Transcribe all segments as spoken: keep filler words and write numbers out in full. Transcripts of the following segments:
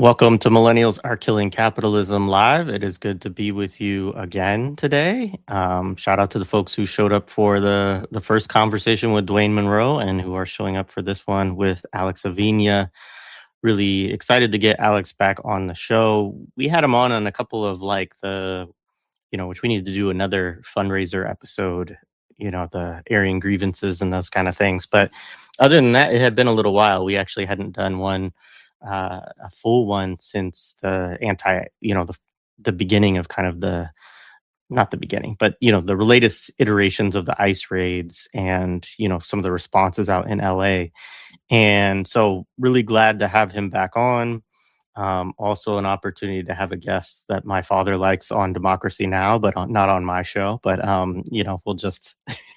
Welcome to Millennials Are Killing Capitalism Live. It is good to be with you again today. Um, shout out to the folks who showed up for the, the first conversation with Dwayne Monroe and who are showing up for this one with Alex Avina. Really excited to get Alex back on the show. We had him on on a couple of like the, you know, which we need to do another fundraiser episode, you know, the airing grievances and those kind of things. But other than that, it had been a little while. We actually hadn't done one uh, a full one since the anti, you know, the the beginning of kind of the, not the beginning, but, you know, the latest iterations of the ICE raids and, you know, some of the responses out in L A. And so really glad to have him back on. Um, also an opportunity to have a guest that my father likes on Democracy Now!, but on, not on my show. But, um, you know, we'll just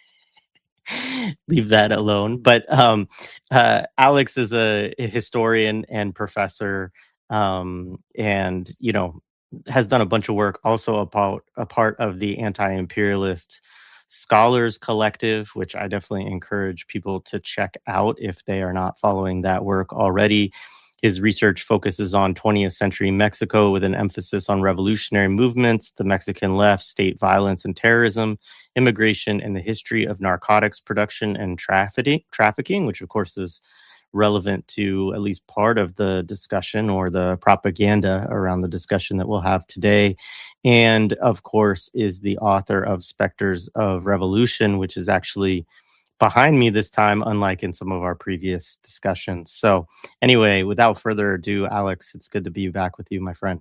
leave that alone. But um, uh, Alex is a, a historian and professor, um, and you know has done a bunch of work. Also about a part of the Anti-Imperialist Scholars Collective, which I definitely encourage people to check out if they are not following that work already. His research focuses on twentieth century Mexico with an emphasis on revolutionary movements, the Mexican left, state violence and terrorism, immigration, and the history of narcotics production and trafficking, trafficking, which of course is relevant to at least part of the discussion or the propaganda around the discussion that we'll have today. And of course is the author of Spectres of Revolution, which is actually behind me this time, unlike in some of our previous discussions. So anyway, without further ado, Alex, it's good to be back with you, my friend.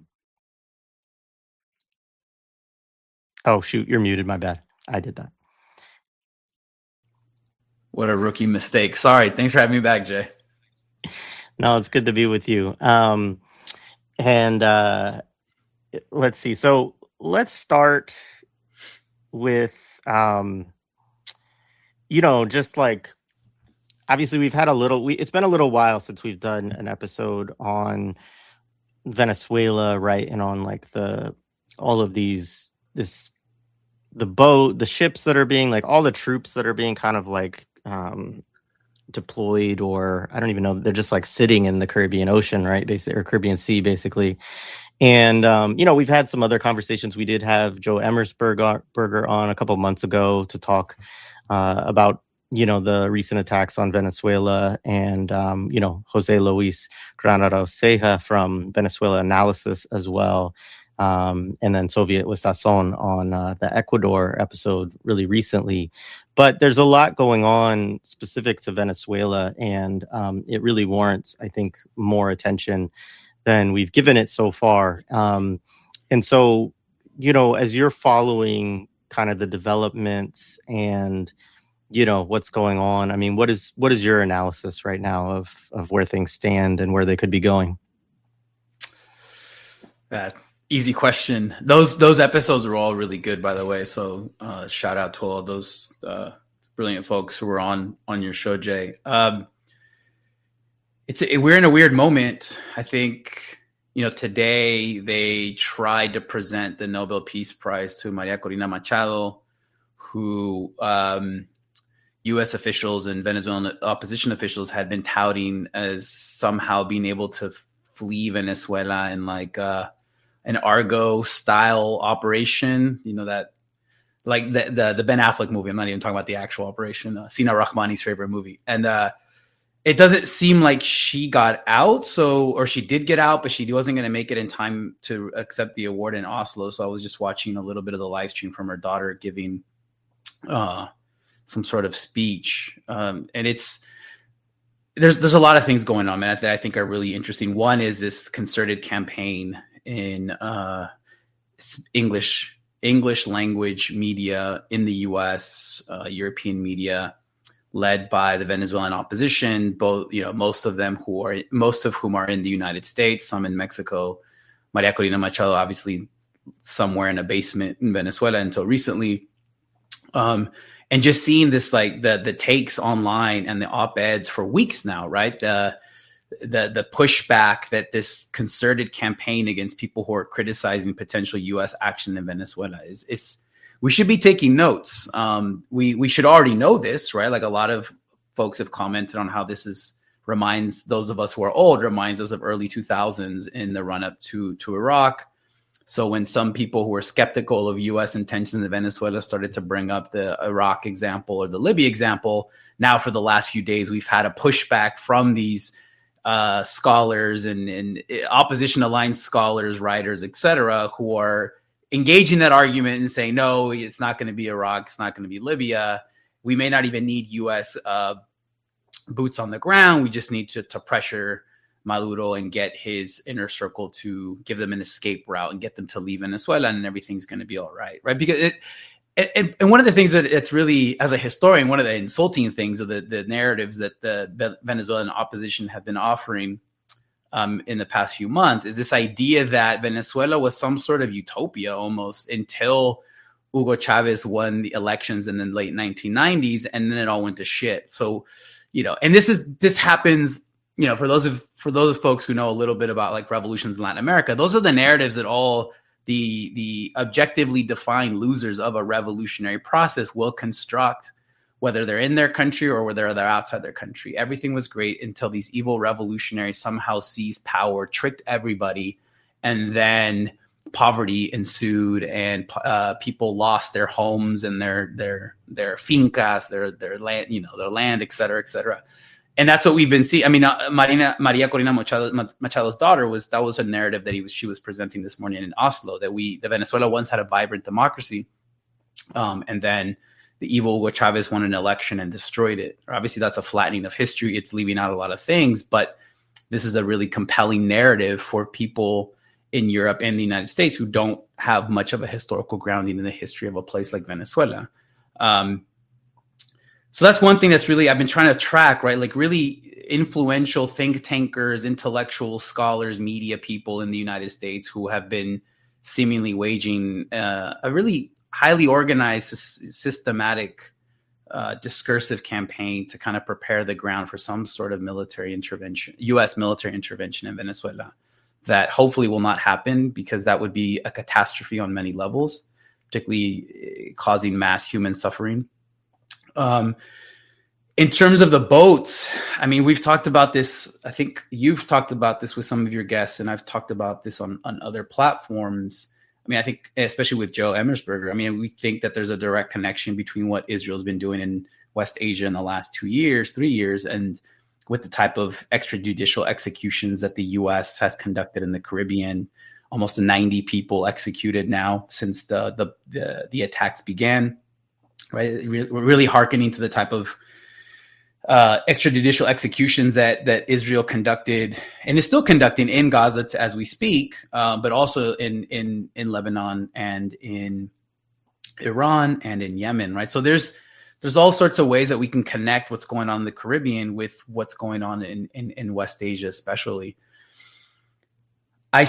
Oh, shoot, you're muted. My bad. I did that. What a rookie mistake. Sorry. Thanks for having me back, Jay. No, it's good to be with you. Um, and uh, let's see. So let's start with... Um, you know, just like, obviously we've had a little, we, it's been a little while since we've done an episode on Venezuela, right? And on like the, all of these, this, the boat, the ships that are being like, all the troops that are being kind of like um, deployed, or I don't even know, they're just like sitting in the Caribbean Ocean, right? Basically, or Caribbean Sea, basically. And, um, you know, we've had some other conversations. We did have Joe Emersberger on a couple of months ago to talk Uh, about, you know, the recent attacks on Venezuela, and, um, you know, Jose Luis Granado Ceja from Venezuela Analysis as well. Um, and then Soviet with Sazon on uh, the Ecuador episode really recently. But there's a lot going on specific to Venezuela, and um, it really warrants, I think, more attention than we've given it so far. Um, and so, you know, as you're following kind of the developments and, you know, what's going on, I mean, what is what is your analysis right now of of where things stand and where they could be going? That easy question. Those those episodes are all really good, by the way. So uh, shout out to all those uh, brilliant folks who were on on your show, Jay. Um, it's a, we're in a weird moment. I think, you know, today they tried to present the Nobel Peace Prize to Maria Corina Machado, who um, U S officials and Venezuelan opposition officials had been touting as somehow being able to flee Venezuela in like uh, an Argo style operation. You know, that like the, the the Ben Affleck movie. I'm not even talking about the actual operation. Uh, Sina Rahmani's favorite movie. And uh, it doesn't seem like she got out, so or she did get out, but she wasn't going to make it in time to accept the award in Oslo. So I was just watching a little bit of the live stream from her daughter giving uh, some sort of speech, um, and it's there's there's a lot of things going on, man, that I think are really interesting. One is this concerted campaign in uh, English English language media in the U S, uh, European media, led by the Venezuelan opposition, both, you know, most of them who are, most of whom are in the United States, some in Mexico. Maria Corina Machado, obviously somewhere in a basement in Venezuela until recently. Um, and just seeing this, like the, the takes online and the op-eds for weeks now, right? The, the, the pushback that this concerted campaign against people who are criticizing potential U S action in Venezuela is, is, we should be taking notes. Um, we we should already know this, right? Like a lot of folks have commented on how this is reminds those of us who are old, reminds us of early two thousands in the run up to, to Iraq. So when some people who were skeptical of U S intentions in Venezuela started to bring up the Iraq example or the Libya example, now for the last few days, we've had a pushback from these uh, scholars and, and opposition aligned scholars, writers, et cetera, who are engaging that argument and saying, no, it's not going to be Iraq. It's not going to be Libya. We may not even need U S uh, boots on the ground. We just need to, to pressure Maduro and get his inner circle to give them an escape route and get them to leave Venezuela, and everything's going to be all right, right? Because it, it, and one of the things that it's really, as a historian, one of the insulting things of the, the narratives that the Venezuelan opposition have been offering um, in the past few months is this idea that Venezuela was some sort of utopia almost until Hugo Chavez won the elections in the late nineteen nineties, and then it all went to shit. So, you know, and this is this happens. You know, for those of for those folks who know a little bit about like revolutions in Latin America, those are the narratives that all the the objectively defined losers of a revolutionary process will construct, whether they're in their country or whether they're outside their country. Everything was great until these evil revolutionaries somehow seized power, tricked everybody, and then poverty ensued, and uh, people lost their homes and their their their fincas, their their land, you know, their land, et cetera, et cetera. And that's what we've been seeing. I mean, uh, Marina, Maria Corina Machado, Machado's daughter was, that was a narrative that he was, she was presenting this morning in Oslo, that we, the Venezuela once had a vibrant democracy. Um, and then the evil Hugo Chavez won an election and destroyed it. Obviously that's a flattening of history. It's leaving out a lot of things, but this is a really compelling narrative for people in Europe and the United States who don't have much of a historical grounding in the history of a place like Venezuela. Um, So that's one thing that's really, I've been trying to track, right? Like really influential think tankers, intellectual scholars, media people in the United States who have been seemingly waging uh, a really highly organized, systematic, uh, discursive campaign to kind of prepare the ground for some sort of military intervention, U S military intervention in Venezuela that hopefully will not happen, because that would be a catastrophe on many levels, particularly causing mass human suffering. Um, in terms of the boats, I mean, we've talked about this. I think you've talked about this with some of your guests, and I've talked about this on, on other platforms. I mean, I think especially with Joe Emersberger, I mean, we think that there's a direct connection between what Israel's been doing in West Asia in the last two years, three years, and with the type of extrajudicial executions that the U S has conducted in the Caribbean. Almost ninety people executed now since the the the, the attacks began. Right, we're really hearkening to the type of uh, extrajudicial executions that that Israel conducted and is still conducting in Gaza to, as we speak, uh, but also in in in Lebanon and in Iran and in Yemen. Right, so there's there's all sorts of ways that we can connect what's going on in the Caribbean with what's going on in in, in West Asia, especially. I.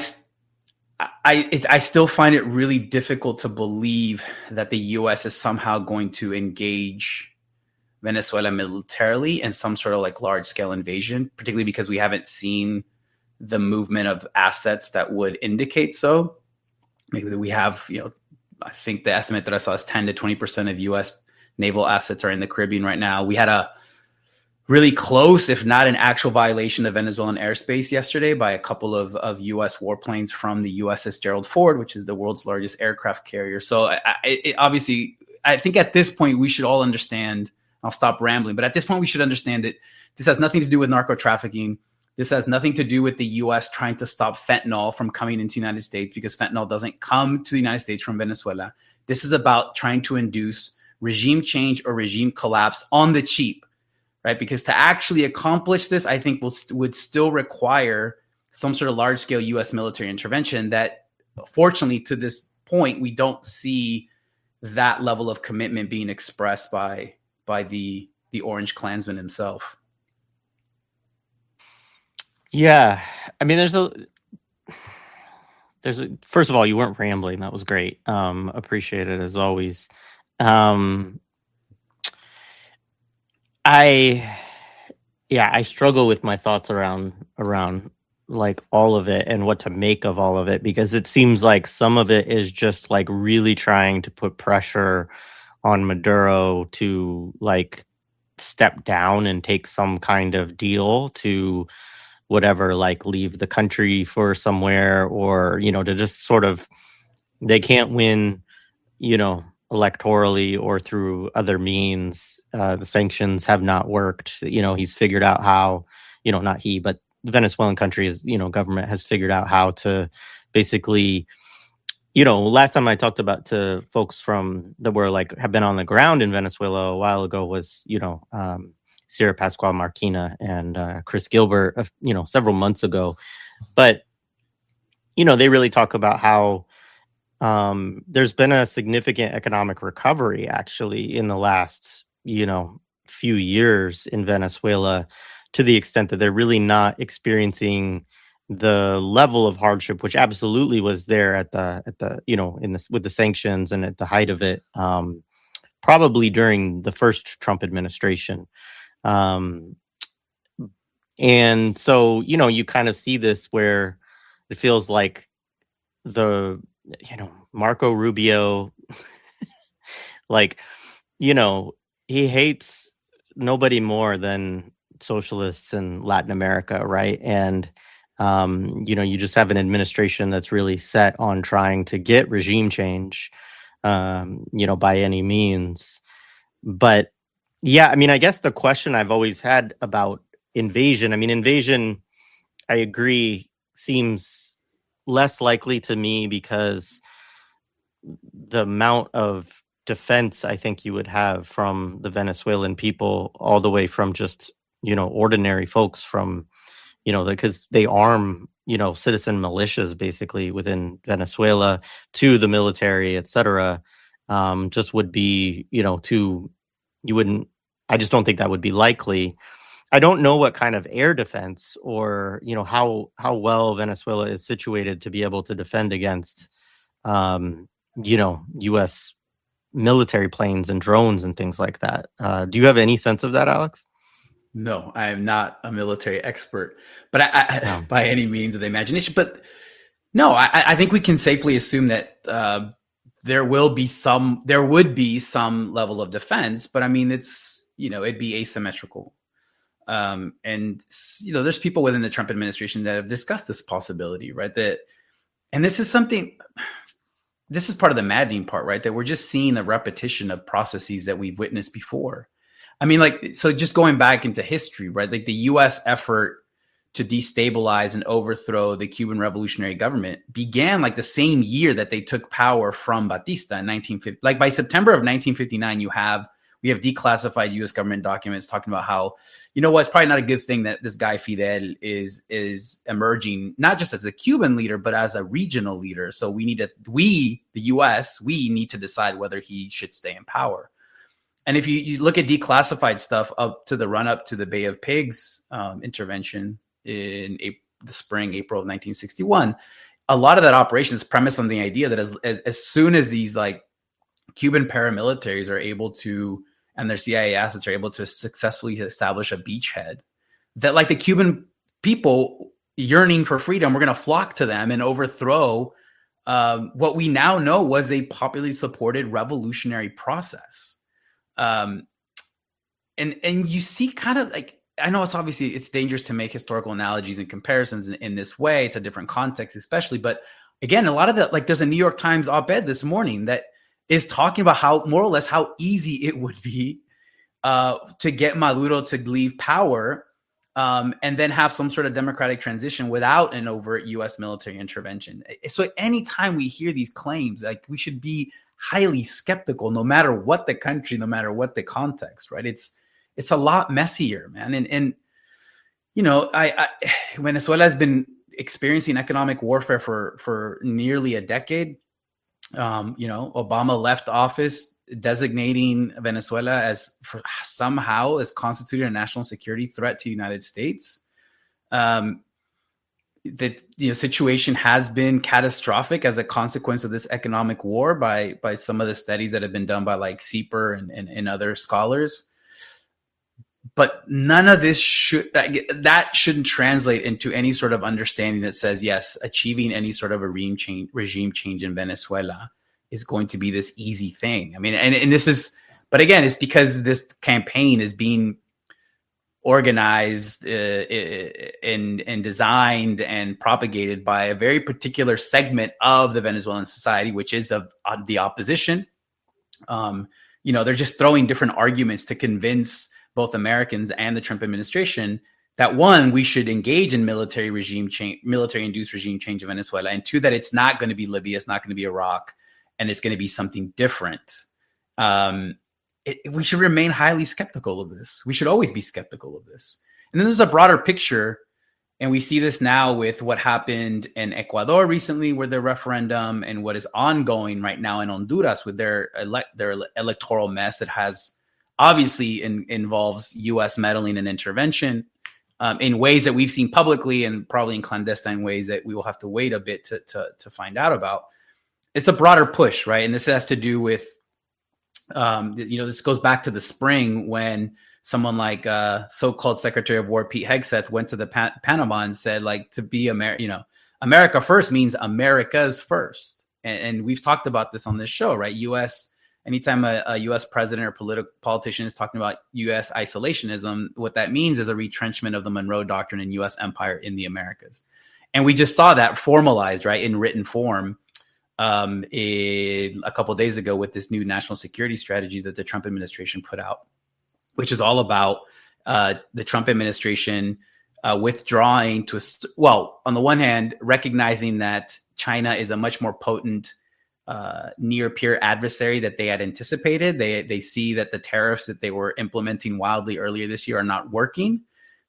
I it, I still find it really difficult to believe that the U S is somehow going to engage Venezuela militarily in some sort of like large scale invasion, particularly because we haven't seen the movement of assets that would indicate so. Maybe we have, you know, I think the estimate that I saw is ten to twenty percent of U S naval assets are in the Caribbean right now. We had a really close, if not an actual violation of Venezuelan airspace yesterday by a couple of, of U S warplanes from the U S S Gerald Ford, which is the world's largest aircraft carrier. So I, I, it, obviously, I think at this point, we should all understand, I'll stop rambling, but at this point, we should understand that this has nothing to do with narco trafficking. This has nothing to do with the U S trying to stop fentanyl from coming into the United States, because fentanyl doesn't come to the United States from Venezuela. This is about trying to induce regime change or regime collapse on the cheap. Right, because to actually accomplish this, I think will would still require some sort of large scale U S military intervention that, fortunately, to this point, we don't see that level of commitment being expressed by by the the Orange Klansman himself. Yeah, I mean, there's a there's a, first of all, you weren't rambling. That was great. Um, appreciate it as always. Um, I, yeah, I struggle with my thoughts around around like all of it and what to make of all of it, because it seems like some of it is just like really trying to put pressure on Maduro to like step down and take some kind of deal to whatever, like leave the country for somewhere, or, you know, to just sort of, they can't win, you know, electorally or through other means. Uh, the sanctions have not worked. You know, he's figured out how, you know, not he, but the Venezuelan country is, you know, government has figured out how to basically, you know, last time I talked about to folks from that were like have been on the ground in Venezuela a while ago was, you know, um, Sierra Pascual Marquina and uh, Chris Gilbert, uh, you know, several months ago. But, you know, they really talk about how um, there's been a significant economic recovery actually in the last, you know, few years in Venezuela, to the extent that they're really not experiencing the level of hardship, which absolutely was there at the at the you know in this with the sanctions and at the height of it, um, probably during the first Trump administration, um, and so you know you kind of see this where it feels like the you know Marco Rubio, like you know he hates nobody more than socialists in Latin America, right? And Um, you know, you just have an administration that's really set on trying to get regime change, um, you know, by any means. But yeah, I mean, I guess the question I've always had about invasion, I mean, invasion, I agree, seems less likely to me because the amount of defense I think you would have from the Venezuelan people, all the way from just, you know, ordinary folks from, you know, because they arm, you know, citizen militias basically within Venezuela to the military, et cetera, um, just would be, you know, too, you wouldn't, I just don't think that would be likely. I don't know what kind of air defense or, you know, how, how well Venezuela is situated to be able to defend against, um, you know, U S military planes and drones and things like that. Uh, do you have any sense of that, Alex? No, I am not a military expert, but I, I No. by any means of the imagination. But no, I, I think we can safely assume that uh, there will be some, there would be some level of defense. But I mean, it's, you know, it'd be asymmetrical. Um, and you know, there's people within the Trump administration that have discussed this possibility, right? That, and this is something. This is part of the maddening part, right? That we're just seeing a repetition of processes that we've witnessed before. I mean, like, so just going back into history, right? Like the U S effort to destabilize and overthrow the Cuban revolutionary government began like the same year that they took power from Batista in nineteen fifty. Like by September of nineteen fifty-nine, you have, we have declassified U S government documents talking about how, you know what, it's probably not a good thing that this guy Fidel is, is emerging, not just as a Cuban leader, but as a regional leader. So we need to, we, the U S, we need to decide whether he should stay in power. And if you, you look at declassified stuff up to the run up to the Bay of Pigs um, intervention in April, the spring, April of nineteen sixty-one, a lot of that operation is premised on the idea that as, as, as soon as these like Cuban paramilitaries are able to, and their C I A assets are able to successfully establish a beachhead, that like the Cuban people yearning for freedom, we're going to flock to them and overthrow um, what we now know was a popularly supported revolutionary process. Um, and, and you see kind of like, I know it's obviously, it's dangerous to make historical analogies and comparisons in, in this way. It's a different context, especially, but again, a lot of that, like there's a New York Times op-ed this morning that is talking about how more or less how easy it would be uh, to get Maduro to leave power um, and then have some sort of democratic transition without an overt U S military intervention. So anytime we hear these claims, like we should be highly skeptical, no matter what the country, no matter what the context, right? It's it's a lot messier, man. And and you know, I, I Venezuela has been experiencing economic warfare for for nearly a decade. Um, you know, Obama left office designating Venezuela as for somehow as constituting a national security threat to the United States. Um, the you know, situation has been catastrophic as a consequence of this economic war by by some of the studies that have been done by like Sieper and, and, and other scholars. But none of this should that, that shouldn't translate into any sort of understanding that says, yes, achieving any sort of a regime change, regime change in Venezuela is going to be this easy thing. I mean, and, and this is But again, it's because this campaign is being organized uh, and, and designed and propagated by a very particular segment of the Venezuelan society, which is the, uh, the opposition. Um, you know, they're just throwing different arguments to convince both Americans and the Trump administration that, one, we should engage in military regime change, military-induced regime change in Venezuela, and two, that it's not going to be Libya, it's not going to be Iraq, and it's going to be something different. Um, it, we should remain highly skeptical of this. We should always be skeptical of this. And then there's a broader picture, and we see this now with what happened in Ecuador recently with their referendum, and what is ongoing right now in Honduras with their ele- their electoral mess that has obviously in, involves U S meddling and intervention. Um, in ways that we've seen publicly and probably in clandestine ways that we will have to wait a bit to, to, to find out about. It's a broader push, right? And this has to do with, um, you know, this goes back to the spring when someone like uh, so-called Secretary of War Pete Hegseth went to the pa- Panama and said, like, to be America, you know, America first means America's first. And, and we've talked about this on this show, right? U S Anytime a, a U S president or political politician is talking about U S isolationism, what that means is a retrenchment of the Monroe Doctrine and U S empire in the Americas. And we just saw that formalized, right, in written form um, in, a couple of days ago with this new national security strategy that the Trump administration put out, which is all about uh, the Trump administration uh, withdrawing to, a, well, on the one hand, recognizing that China is a much more potent Uh, near peer adversary that they had anticipated. They they see that the tariffs that they were implementing wildly earlier this year are not working.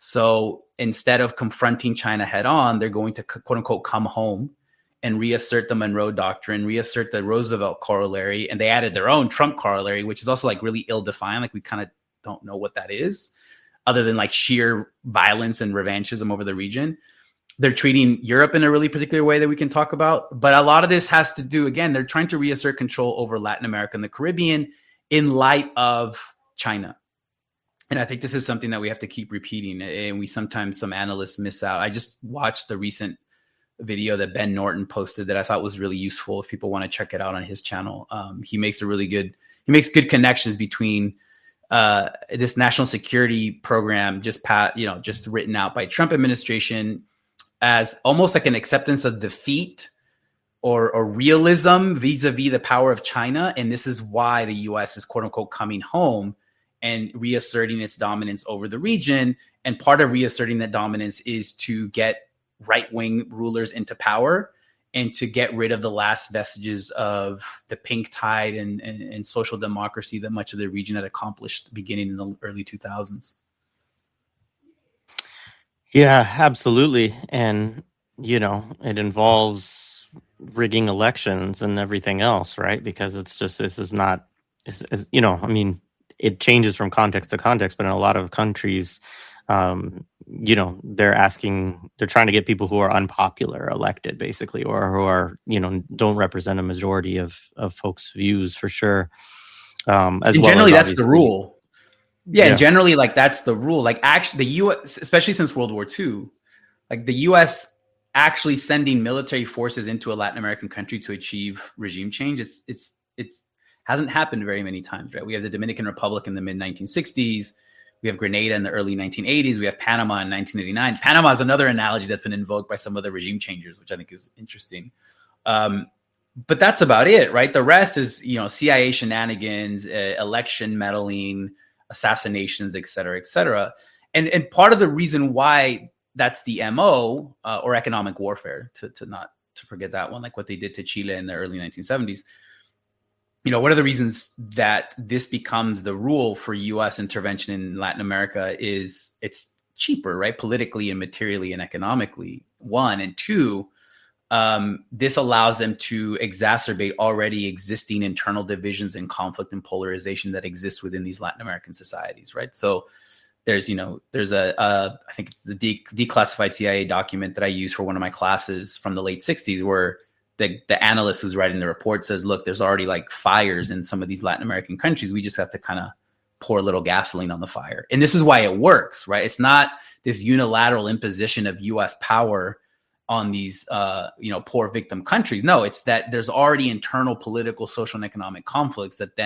So instead of confronting China head on, they're going to quote unquote come home and reassert the Monroe Doctrine, reassert the Roosevelt corollary, and they added their own Trump corollary, which is also like really ill-defined. Like we kind of don't know what that is, other than like sheer violence and revanchism over the region. They're treating Europe in a really particular way that we can talk about. But a lot of this has to do, again, they're trying to reassert control over Latin America and the Caribbean in light of China. And I think this is something that we have to keep repeating. And we sometimes, some analysts miss out. I just watched the recent video that Ben Norton posted that I thought was really useful if people want to check it out on his channel. Um, he makes a really good, he makes good connections between uh, this national security program just pat, you know, just written out by Trump administration as almost like an acceptance of defeat or, or realism vis-a-vis the power of China. And this is why the U S is quote unquote coming home and reasserting its dominance over the region. And part of reasserting that dominance is to get right-wing rulers into power and to get rid of the last vestiges of the pink tide and, and, and social democracy that much of the region had accomplished beginning in the early two thousands. Yeah, absolutely. And, you know, it involves rigging elections and everything else, right? Because it's just, this is not, it's, it's, you know, I mean, it changes from context to context, but in a lot of countries, um, you know, they're asking, they're trying to get people who are unpopular elected, basically, or who are, you know, don't represent a majority of, of folks' views for sure. Um, as and well generally, as that's the rule. Yeah, yeah, and generally, like that's the rule. Like actually, the U S, especially since World War Two, like the U S actually sending military forces into a Latin American country to achieve regime change, it's it's it's hasn't happened very many times, right? We have the Dominican Republic in the mid nineteen sixties. We have Grenada in the early nineteen eighties. We have Panama in nineteen eighty-nine. Panama is another analogy that's been invoked by some of the regime changers, which I think is interesting. Um, but that's about it, right? The rest is, you know, C I A shenanigans, uh, election meddling, assassinations, et cetera, et cetera. And, and part of the reason why that's the M O uh, or economic warfare, to, to not to forget that one, like what they did to Chile in the early nineteen seventies. You know, one of the reasons that this becomes the rule for U S intervention in Latin America is it's cheaper, right? Politically and materially and economically, one. And two, um, this allows them to exacerbate already existing internal divisions and conflict and polarization that exist within these Latin American societies, right? So there's, you know, there's a, a I think it's the de- declassified C I A document that I use for one of my classes from the late sixties where the, the analyst who's writing the report says, look, there's already like fires in some of these Latin American countries. We just have to kind of pour a little gasoline on the fire. And this is why it works, right? It's not this unilateral imposition of U S power on these, uh, you know, poor victim countries. No, it's that there's already internal political, social, and economic conflicts that then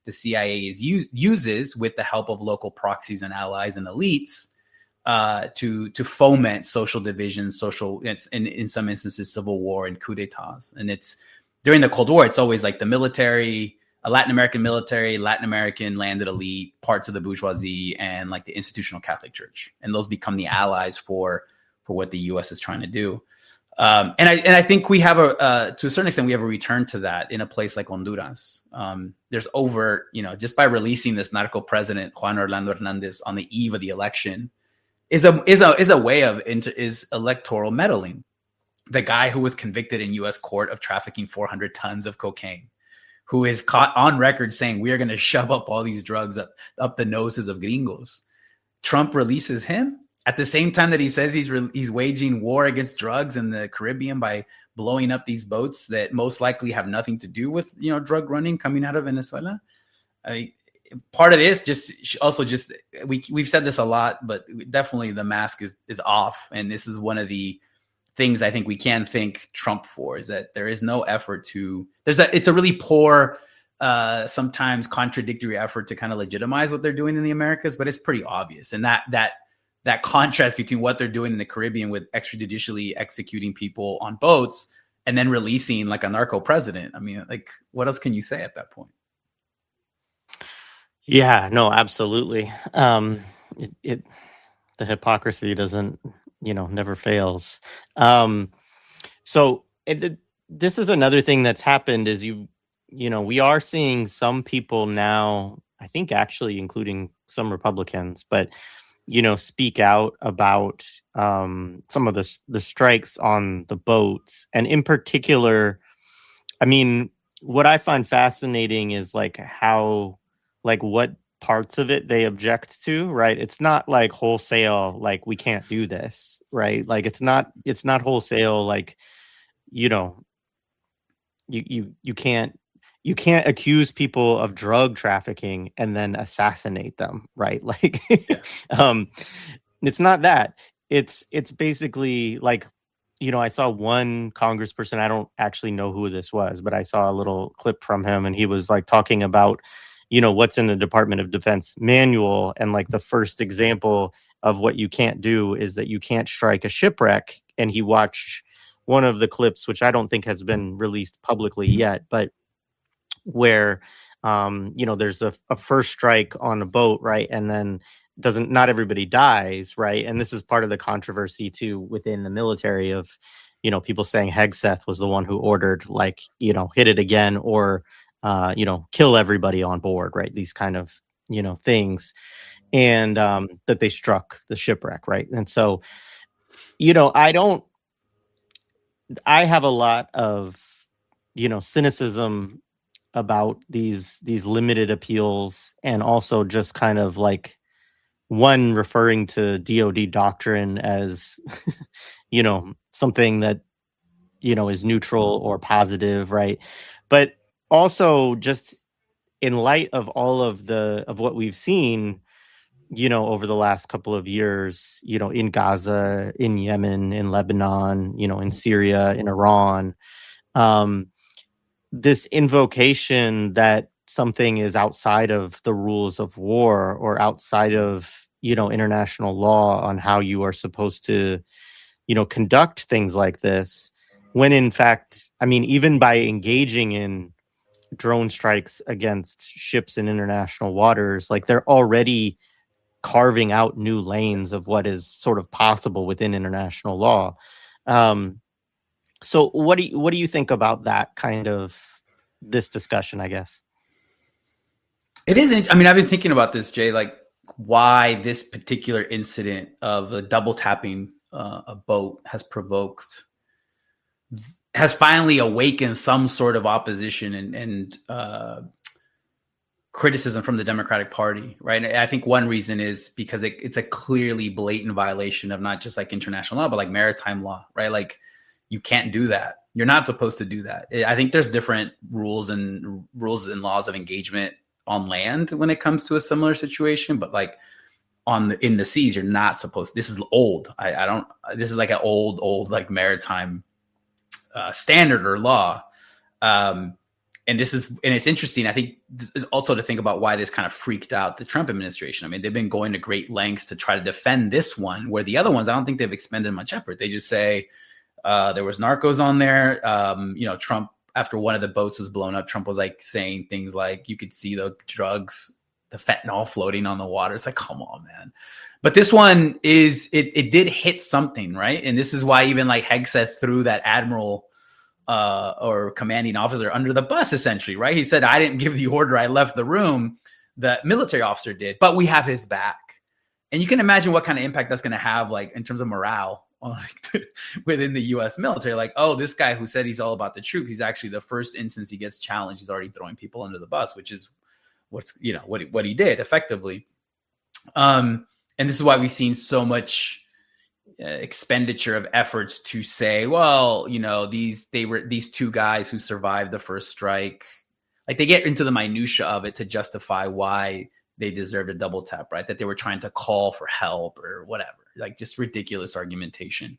the C I A is use, uses with the help of local proxies and allies and elites uh, to to foment social division, social it's in in some instances civil war and coup d'états. And it's during the Cold War, it's always like the military, a Latin American military, Latin American landed elite, parts of the bourgeoisie, and like the institutional Catholic Church, and those become the allies for for what the U S is trying to do. Um, and I and I think we have a uh, to a certain extent we have a return to that in a place like Honduras. Um, there's over you know just by releasing this narco president Juan Orlando Hernandez on the eve of the election is a is a is a way of into is electoral meddling. The guy who was convicted in U S court of trafficking four hundred tons of cocaine, who is caught on record saying we are going to shove up all these drugs up up the noses of gringos. Trump releases him at the same time that he says he's re- he's waging war against drugs in the Caribbean by blowing up these boats that most likely have nothing to do with, you know, drug running coming out of Venezuela. I, part of this just also just we we've said this a lot, but definitely the mask is is off, and this is one of the things I think we can thank Trump for, is that there is no effort to there's a it's a really poor uh sometimes contradictory effort to kind of legitimize what they're doing in the Americas, but it's pretty obvious. And that that that contrast between what they're doing in the Caribbean with extrajudicially executing people on boats and then releasing like a narco president, I mean, like, what else can you say at that point? Yeah, no, absolutely. Um it, it the hypocrisy doesn't you know, never fails. Um, so it, it, this is another thing that's happened is you, you know, we are seeing some people now, I think actually including some Republicans, but, you know, speak out about um, some of the, the strikes on the boats. And in particular, I mean, what I find fascinating is like how, like what parts of it they object to, right? It's not like wholesale, like we can't do this, right? Like it's not, it's not wholesale, like, you know, you you you can't you can't accuse people of drug trafficking and then assassinate them, right? Like, yeah. um, it's not that. It's it's basically like, you know, I saw one congressperson, I don't actually know who this was, but I saw a little clip from him, and he was like talking about, you know, what's in the Department of Defense manual. And like the first example of what you can't do is that you can't strike a shipwreck. And he watched one of the clips, which I don't think has been released publicly yet, but where, um, you know, there's a, a first strike on a boat, right? And then doesn't, not everybody dies, right? And this is part of the controversy too within the military of, you know, people saying Hegseth was the one who ordered, like, you know, hit it again, or Uh, you know, kill everybody on board, right? These kind of, you know, things. And um, that they struck the shipwreck, right? And so, you know, I don't, I have a lot of, you know, cynicism about these, these limited appeals, and also just kind of like one referring to D O D doctrine as, you know, something that, you know, is neutral or positive, right? But also just in light of all of the of what we've seen, you know, over the last couple of years, you know, in Gaza, in Yemen, in Lebanon, you know, in Syria, in Iran, um, this invocation that something is outside of the rules of war or outside of, you know, international law on how you are supposed to, you know, conduct things like this, when in fact, I mean, even by engaging in drone strikes against ships in international waters, like they're already carving out new lanes of what is sort of possible within international law. Um, so what do you, what do you think about that kind of this discussion, I guess? It is. I mean, I've been thinking about this, Jay, like why this particular incident of a double tapping uh, a boat has provoked has finally awakened some sort of opposition and, and uh, criticism from the Democratic Party, right? And I think one reason is because it, it's a clearly blatant violation of not just like international law, but like maritime law, right? Like you can't do that. You're not supposed to do that. I think there's different rules and rules and laws of engagement on land when it comes to a similar situation, but like on the, in the seas, you're not supposed, this is old. I, I don't, this is like an old, old, like maritime Uh, standard or law. Um, and this is, and it's interesting, I think, also to think about why this kind of freaked out the Trump administration. I mean, they've been going to great lengths to try to defend this one, where the other ones, I don't think they've expended much effort. They just say uh, there was narcos on there. Um, you know, Trump, after one of the boats was blown up, Trump was like saying things like, you could see the drugs, the fentanyl floating on the water. It's like, come on, man. But this one is, it, it did hit something, right? And this is why even like Hegseth threw that admiral uh, or commanding officer under the bus, essentially, right? He said, I didn't give the order, I left the room. The military officer did, but we have his back. And you can imagine what kind of impact that's going to have, like in terms of morale like, within the U S military. Like, oh, this guy who said he's all about the troop, he's actually the first instance he gets challenged, he's already throwing people under the bus, which is what's, you know, what he, what he did effectively. Um, and this is why we've seen so much uh, expenditure of efforts to say, well, you know, these, they were these two guys who survived the first strike. Like they get into the minutia of it to justify why they deserved a double tap, right? That they were trying to call for help or whatever, like just ridiculous argumentation.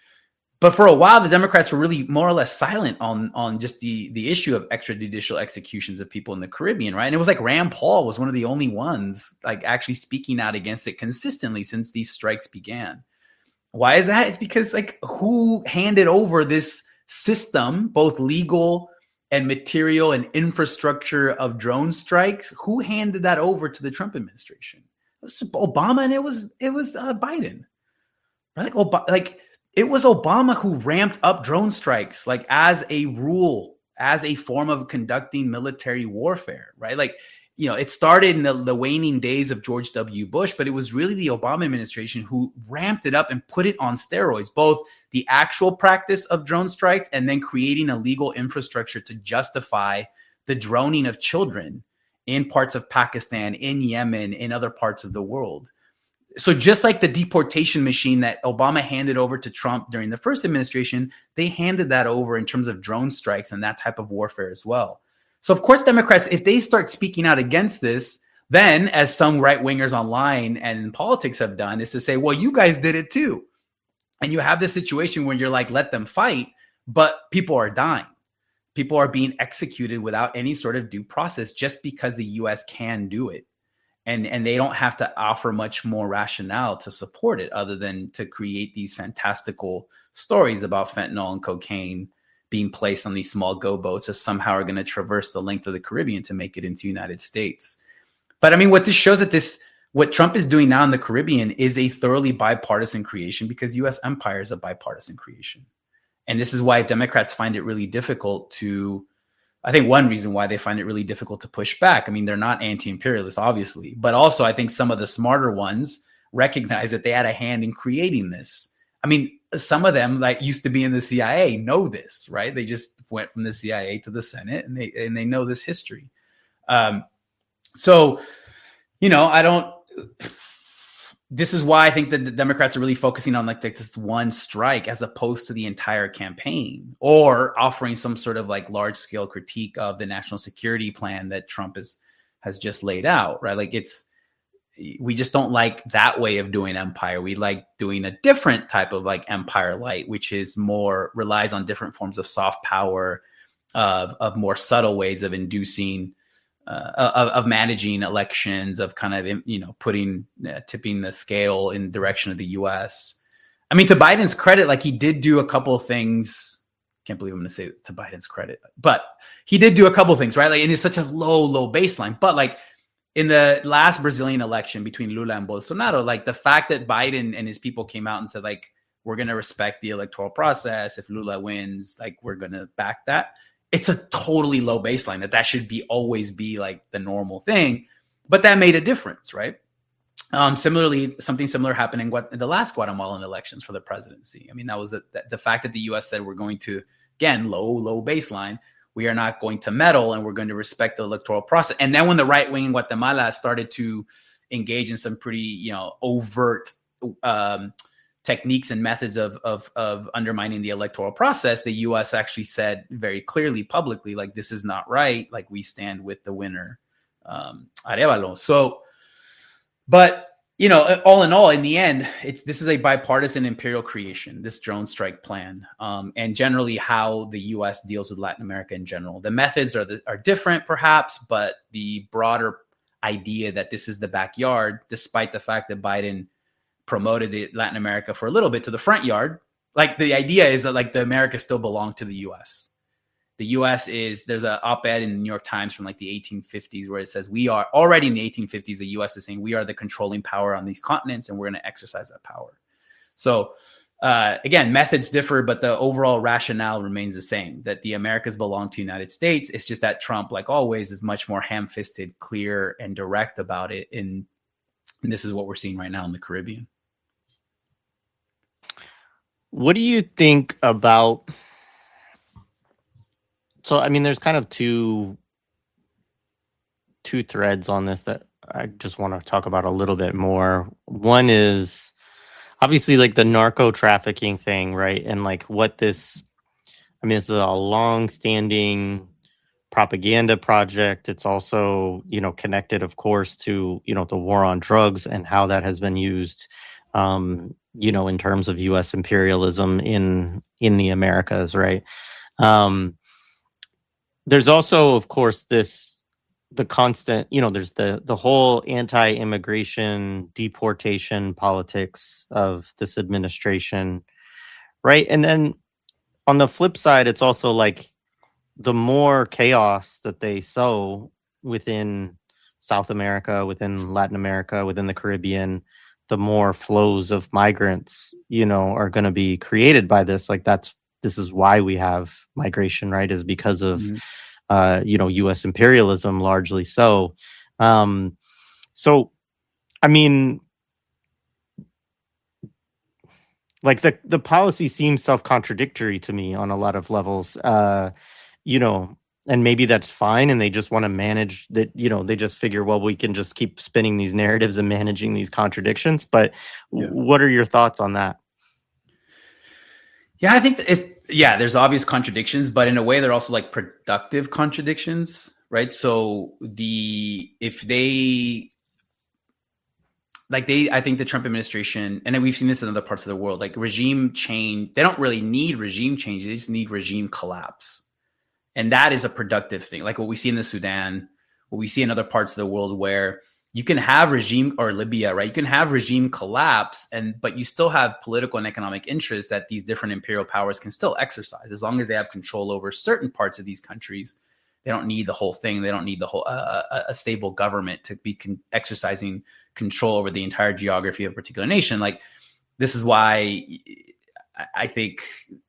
But for a while, the Democrats were really more or less silent on, on just the, the issue of extrajudicial executions of people in the Caribbean, right? And it was like Rand Paul was one of the only ones like actually speaking out against it consistently since these strikes began. Why is that? It's because like who handed over this system, both legal and material and infrastructure of drone strikes? Who handed that over to the Trump administration? It was Obama, and it was it was uh, Biden. Right? Like, Ob- like it was Obama who ramped up drone strikes, like as a rule, as a form of conducting military warfare. Right? Like, you know, it started in the, the waning days of George W. Bush, but it was really the Obama administration who ramped it up and put it on steroids, both the actual practice of drone strikes and then creating a legal infrastructure to justify the droning of children in parts of Pakistan, in Yemen, in other parts of the world. So just like the deportation machine that Obama handed over to Trump during the first administration, they handed that over in terms of drone strikes and that type of warfare as well. So of course, Democrats, if they start speaking out against this, then as some right-wingers online and in politics have done, is to say, well, you guys did it too. And you have this situation where you're like, let them fight, but people are dying. People are being executed without any sort of due process just because the U S can do it. And, and they don't have to offer much more rationale to support it other than to create these fantastical stories about fentanyl and cocaine being placed on these small go boats that somehow are going to traverse the length of the Caribbean to make it into the United States. But I mean, what this shows that this, what Trump is doing now in the Caribbean is a thoroughly bipartisan creation because U S empire is a bipartisan creation. And this is why Democrats find it really difficult to, I think one reason why they find it really difficult to push back. I mean, they're not anti-imperialists, obviously, but also I think some of the smarter ones recognize that they had a hand in creating this. I mean, some of them that used to be in the C I A know this, right? They just went from the C I A to the Senate and they, and they know this history. Um, so, you know, I don't, this is why I think that the Democrats are really focusing on like this one strike as opposed to the entire campaign or offering some sort of like large scale critique of the national security plan that Trump is, has just laid out, right? Like it's, we just don't like that way of doing empire. We like doing a different type of like empire light, which is more relies on different forms of soft power, of, of more subtle ways of inducing, uh, of, of managing elections, of kind of, you know, putting, uh, tipping the scale in direction of the U S. I mean, to Biden's credit, like he did do a couple of things. Can't believe I'm going to say to Biden's credit, but he did do a couple of things, right? Like, and it's such a low, low baseline, but like, in the last Brazilian election between Lula and Bolsonaro, like the fact that Biden and his people came out and said, like, we're going to respect the electoral process. If Lula wins, like, we're going to back that. It's a totally low baseline that that should be always be like the normal thing. But that made a difference, right? Um, similarly, something similar happened in, Gua- in the last Guatemalan elections for the presidency. I mean, that was a, that the fact that the U S said we're going to, again, low, low baseline. We are not going to meddle and we're going to respect the electoral process. And then when the right wing in Guatemala started to engage in some pretty, you know, overt um, techniques and methods of, of, of undermining the electoral process, the U S actually said very clearly publicly, like, this is not right. Like, we stand with the winner, um, Arevalo. So, but you know, all in all, in the end, it's this is a bipartisan imperial creation, this drone strike plan, um, and generally how the U S deals with Latin America in general. The methods are the, are different, perhaps, but the broader idea that this is the backyard, despite the fact that Biden promoted it, Latin America for a little bit to the front yard. Like the idea is that like the Americas still belong to the U S. The U S is, there's an op-ed in the New York Times from like the eighteen fifties where it says we are already in the eighteen fifties. The U S is saying we are the controlling power on these continents and we're going to exercise that power. So uh, again, methods differ, but the overall rationale remains the same, that the Americas belong to the United States. It's just that Trump, like always, is much more ham-fisted, clear, and direct about it. And, and this is what we're seeing right now in the Caribbean. What do you think about... So, I mean, there's kind of two two threads on this that I just want to talk about a little bit more. One is obviously like the narco trafficking thing, right? And like what this, I mean, it's a long-standing propaganda project. It's also, you know, connected, of course, to, you know, the war on drugs and how that has been used, um, you know, in terms of U S imperialism in in the Americas, right? Um, There's also, of course, this, the constant, you know, there's the, the whole anti-immigration deportation politics of this administration, right? And then on the flip side, it's also like the more chaos that they sow within South America, within Latin America, within the Caribbean, the more flows of migrants, you know, are going to be created by this. Like that's, this is why we have migration, right? Is because of, mm-hmm. uh, you know, U S imperialism, largely so. Um, so, I mean, like the, the policy seems self-contradictory to me on a lot of levels, uh, you know, and maybe that's fine. And they just want to manage that, you know, they just figure, well, we can just keep spinning these narratives and managing these contradictions. But yeah. What are your thoughts on that? Yeah, I think it's, yeah, there's obvious contradictions, but in a way, they're also like productive contradictions, right? So the, if they, like they, I think the Trump administration, and we've seen this in other parts of the world, like regime change, they don't really need regime change. They just need regime collapse. And that is a productive thing. Like what we see in the Sudan, what we see in other parts of the world where you can have regime, or Libya, right? You can have regime collapse, and but you still have political and economic interests that these different imperial powers can still exercise as long as they have control over certain parts of these countries. They don't need the whole thing. They don't need the whole uh, a, a stable government to be con- exercising control over the entire geography of a particular nation. Like this is why I think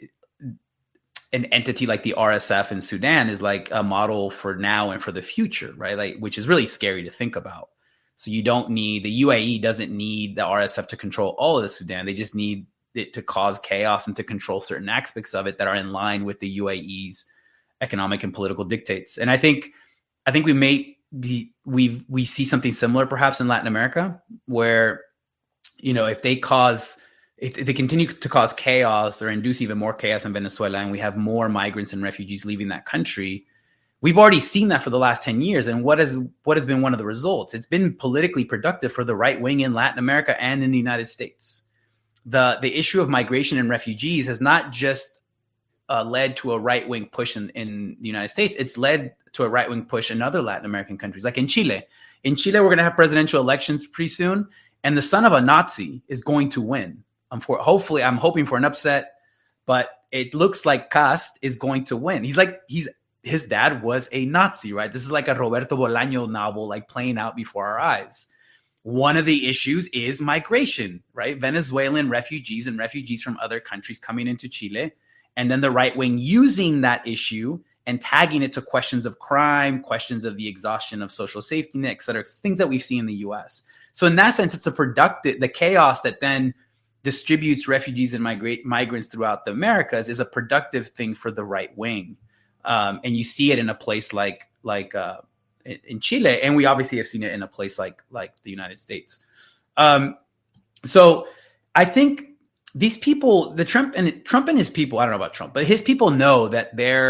an entity like the R S F in Sudan is like a model for now and for the future, right? Like which is really scary to think about. So you don't need, the U A E doesn't need the R S F to control all of the Sudan. They just need it to cause chaos and to control certain aspects of it that are in line with the U A E's economic and political dictates. And I think, I think we may be, we we see something similar perhaps in Latin America, where, you know, if they cause, if they continue to cause chaos or induce even more chaos in Venezuela, and we have more migrants and refugees leaving that country, we've already seen that for the last ten years. And what is what has been one of the results? It's been politically productive for the right wing in Latin America and in the United States. The, the issue of migration and refugees has not just uh, led to a right wing push in, in the United States. It's led to a right wing push in other Latin American countries, like in Chile. In Chile, we're going to have presidential elections pretty soon, and the son of a Nazi is going to win. I'm for, hopefully, I'm hoping for an upset, but it looks like Kast is going to win. He's like he's. His dad was a Nazi, right? This is like a Roberto Bolaño novel, like playing out before our eyes. One of the issues is migration, right? Venezuelan refugees and refugees from other countries coming into Chile. And then the right wing using that issue and tagging it to questions of crime, questions of the exhaustion of social safety net, et cetera, things that we've seen in the U S. So in that sense, it's a productive, the chaos that then distributes refugees and migrate migrants throughout the Americas is a productive thing for the right wing. Um, and you see it in a place like like uh, in Chile, and we obviously have seen it in a place like like the United States. Um, so I think these people, the Trump and Trump and his people, I don't know about Trump, but his people know that their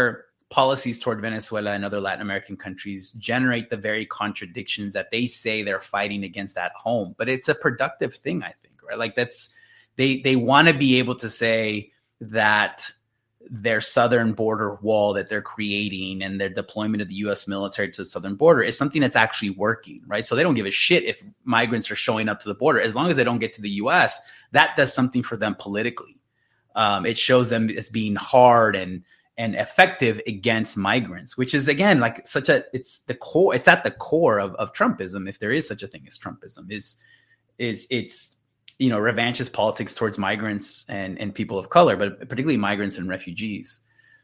policies toward Venezuela and other Latin American countries generate the very contradictions that they say they're fighting against at home. But it's a productive thing, I think, right? Like that's, they, they want to be able to say that their southern border wall that they're creating and their deployment of the U S military to the southern border is something that's actually working, right? So they don't give a shit if migrants are showing up to the border. As long as they don't get to the U S, that does something for them politically. Um, it shows them as being hard and and effective against migrants, which is, again, like such a, it's the core, it's at the core of, of Trumpism, if there is such a thing as Trumpism, is, is it's, you know, revanchist politics towards migrants and, and people of color, but particularly migrants and refugees.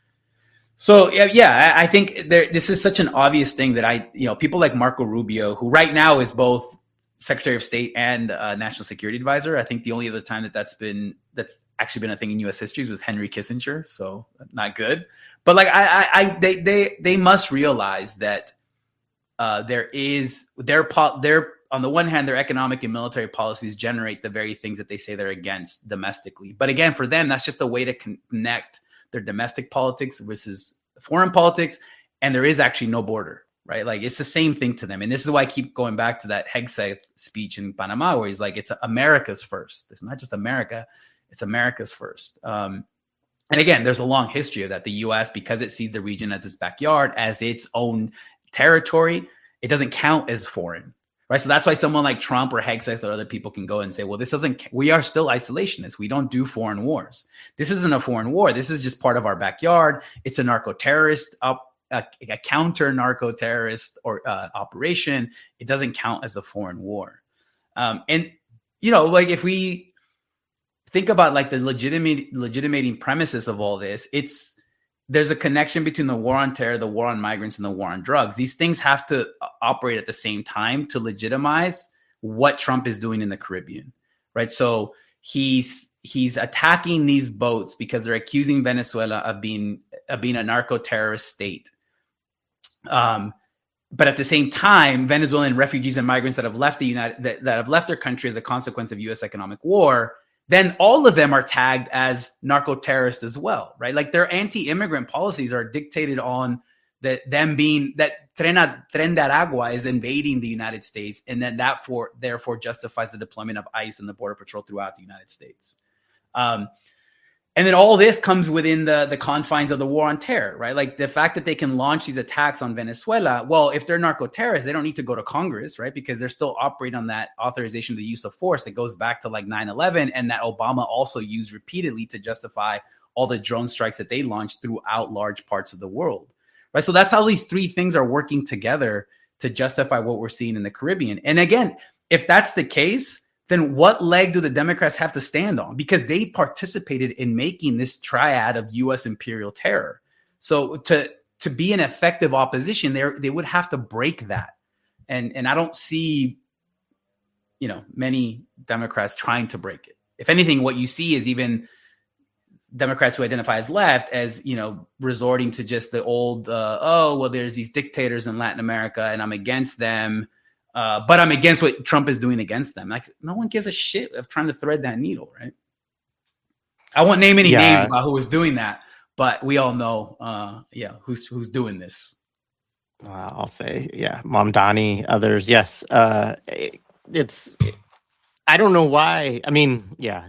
So, yeah, yeah I, I think there, this is such an obvious thing that I, you know, people like Marco Rubio, who right now is both Secretary of State and uh, National Security Advisor. I think the only other time that that's been, that's actually been a thing in U S history was Henry Kissinger. So not good, but like, I, I, I they, they, they must realize that uh, there is their, their, on the one hand, their economic and military policies generate the very things that they say they're against domestically. But again, for them, that's just a way to connect their domestic politics versus foreign politics. And there is actually no border, right? Like it's the same thing to them. And this is why I keep going back to that Hegseth speech in Panama, where he's like, it's America's first. It's not just America. It's America's first. Um, and again, there's a long history of that. The U S, because it sees the region as its backyard, as its own territory, it doesn't count as foreign, right? So that's why someone like Trump or Hegseth or other people can go and say, well, this doesn't, we are still isolationists. We don't do foreign wars. This isn't a foreign war. This is just part of our backyard. It's a narco-terrorist, op, a, a counter narco-terrorist or uh, operation. It doesn't count as a foreign war. Um, and, you know, like if we, think about like the legitimate legitimating premises of all this, it's there's a connection between the war on terror, the war on migrants, and the war on drugs. These things have to operate at the same time to legitimize what Trump is doing in the Caribbean, right? So he's he's attacking these boats because they're accusing Venezuela of being of being a narco-terrorist state. Um, but at the same time, Venezuelan refugees and migrants that have left the United that, that have left their country as a consequence of U S economic war, then all of them are tagged as narco-terrorists as well, right? Like their anti-immigrant policies are dictated on that them being that Tren, Tren de Aragua is invading the United States, and then that for therefore justifies the deployment of ICE and the Border Patrol throughout the United States. Um, and then all this comes within the, the confines of the war on terror, right? Like the fact that they can launch these attacks on Venezuela. Well, if they're narco-terrorists, they don't need to go to Congress, right? Because they're still operating on that authorization of the use of force that goes back to like nine eleven, and that Obama also used repeatedly to justify all the drone strikes that they launched throughout large parts of the world, right? So that's how these three things are working together to justify what we're seeing in the Caribbean. And again, if that's the case, then what leg do the Democrats have to stand on? Because they participated in making this triad of U S imperial terror. So to to be an effective opposition, they they would have to break that. And and I don't see, you know, many Democrats trying to break it. If anything, what you see is even Democrats who identify as left as, you know, resorting to just the old, uh, oh, well, there's these dictators in Latin America and I'm against them. Uh, but I'm against what Trump is doing against them. Like no one gives a shit of trying to thread that needle, right? I won't name any yeah. names about who was doing that, but we all know, uh, yeah, who's who's doing this. Uh, I'll say, yeah, Mamdani, others, yes. Uh, it, it's, it, I don't know why. I mean, yeah,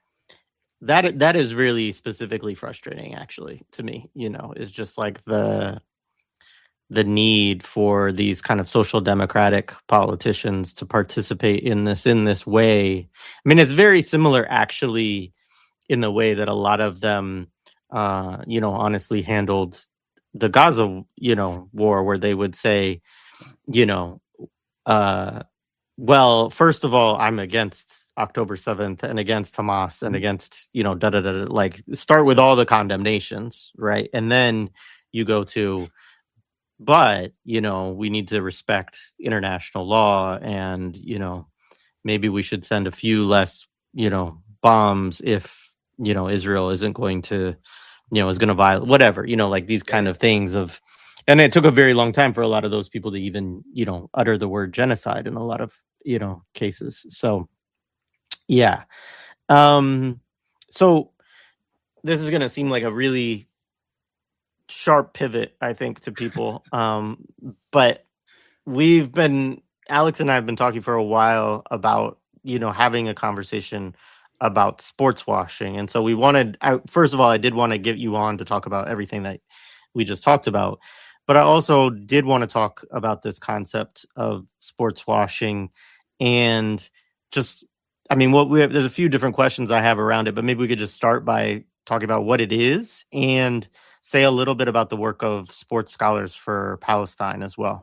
that that is really specifically frustrating, actually, to me. You know, is just like the. the need for these kind of social democratic politicians to participate in this in this way. I mean, it's very similar actually in the way that a lot of them, uh, you know, honestly handled the Gaza, you know, war, where they would say, you know, uh, well, first of all, I'm against October seventh and against Hamas and against, you know, da da da, like start with all the condemnations, right? And then you go to, but, you know, we need to respect international law and, you know, maybe we should send a few less, you know, bombs if, you know, Israel isn't going to, you know, is going to violate whatever, you know, like these kind of things of, and it took a very long time for a lot of those people to even, you know, utter the word genocide in a lot of, you know, cases. So, yeah. Um, so this is going to seem like a really sharp pivot, I think, to people. Um, but we've been, Alex and I have been talking for a while about, you know, having a conversation about sports washing. And so we wanted, I, first of all, I did want to get you on to talk about everything that we just talked about. But I also did want to talk about this concept of sports washing and just, I mean, what we have, there's a few different questions I have around it, but maybe we could just start by talking about what it is and say a little bit about the work of Sports Scholars for Palestine as well.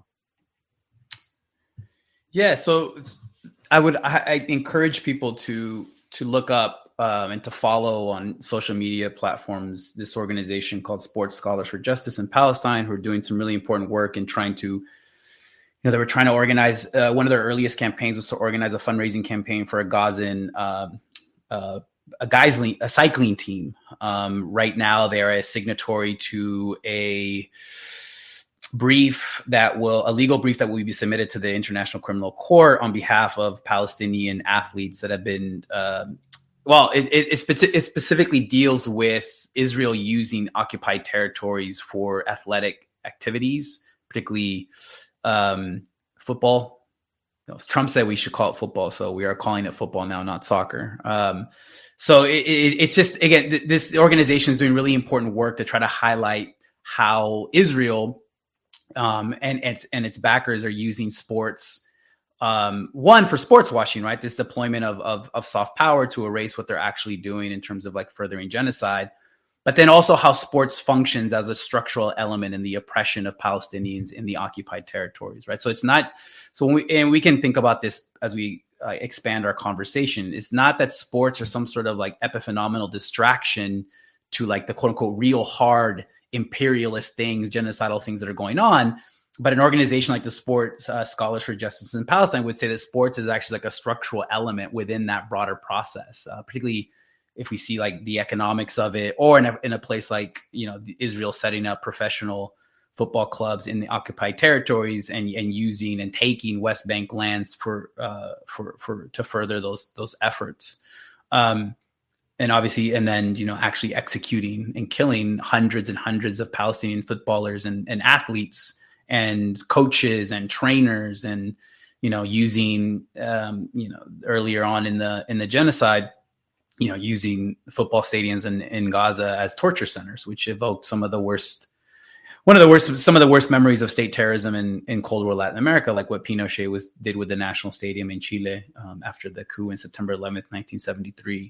Yeah, so I would I, I encourage people to to look up um, and to follow on social media platforms this organization called Sports Scholars for Justice in Palestine, who are doing some really important work in trying to, you know, they were trying to organize, uh, one of their earliest campaigns was to organize a fundraising campaign for a Gazan, uh, uh, a guys, a cycling team. Um, right now, they're a signatory to a brief that will, a legal brief that will be submitted to the International Criminal Court on behalf of Palestinian athletes that have been, uh, well, it, it, it, speci- it specifically deals with Israel using occupied territories for athletic activities, particularly um, football. You know, Trump said we should call it football, so we are calling it football now, not soccer. Um, so it, it, it's just, again, th- this organization is doing really important work to try to highlight how Israel Um, and, and, and its backers are using sports, um, one for sports washing, right? This deployment of, of, of soft power to erase what they're actually doing in terms of like furthering genocide, but then also how sports functions as a structural element in the oppression of Palestinians in the occupied territories, right? So it's not, so when we, and we can think about this as we uh, expand our conversation, it's not that sports are some sort of like epiphenomenal distraction to like the quote unquote real hard imperialist things, genocidal things that are going on. But an organization like the Sports uh, Scholars for Justice in Palestine would say that sports is actually like a structural element within that broader process, uh, particularly if we see like the economics of it, or in a, in a place like, you know, Israel setting up professional football clubs in the occupied territories and, and using and taking West Bank lands for, uh, for, for, to further those, those efforts. Um, And obviously, and then, you know, actually executing and killing hundreds and hundreds of Palestinian footballers and, and athletes and coaches and trainers and, you know, using, um, you know, earlier on in the in the genocide, you know, using football stadiums in, in Gaza as torture centers, which evoked some of the worst, one of the worst, some of the worst memories of state terrorism in, in Cold War Latin America, like what Pinochet was did with the National Stadium in Chile um, after the coup in September eleventh, nineteen seventy-three.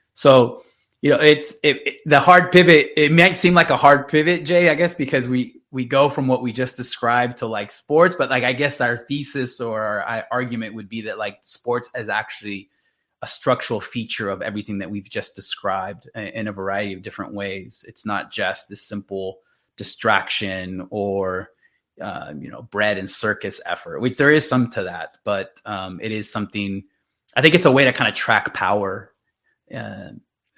So, you know, it's it, it, the hard pivot. It might seem like a hard pivot, Jay, I guess, because we we go from what we just described to like sports. But like, I guess our thesis or our argument would be that like sports is actually a structural feature of everything that we've just described in a variety of different ways. It's not just this simple distraction or, uh, you know, bread and circus effort, which there is some to that. But um, it is something, I think it's a way to kind of track power Uh,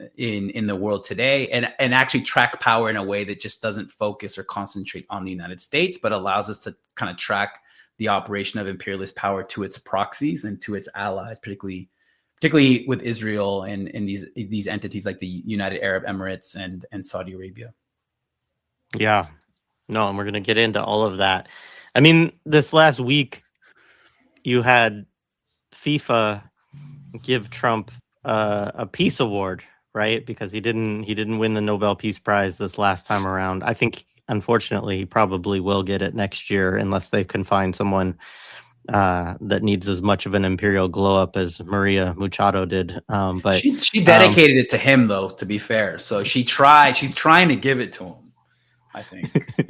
in in the world today, and and actually track power in a way that just doesn't focus or concentrate on the United States, but allows us to kind of track the operation of imperialist power to its proxies and to its allies, particularly particularly with Israel and, and these these entities like the United Arab Emirates and and Saudi Arabia. Yeah, no, and we're going to get into all of that. I mean, this last week you had FIFA give Trump Uh, a peace award, right? Because he didn't he didn't win the Nobel Peace Prize this last time around. I think, unfortunately, he probably will get it next year unless they can find someone uh, that needs as much of an imperial glow up as Maria Machado did. Um, but she, she dedicated um, it to him, though. To be fair, so she tried. She's trying to give it to him, I think.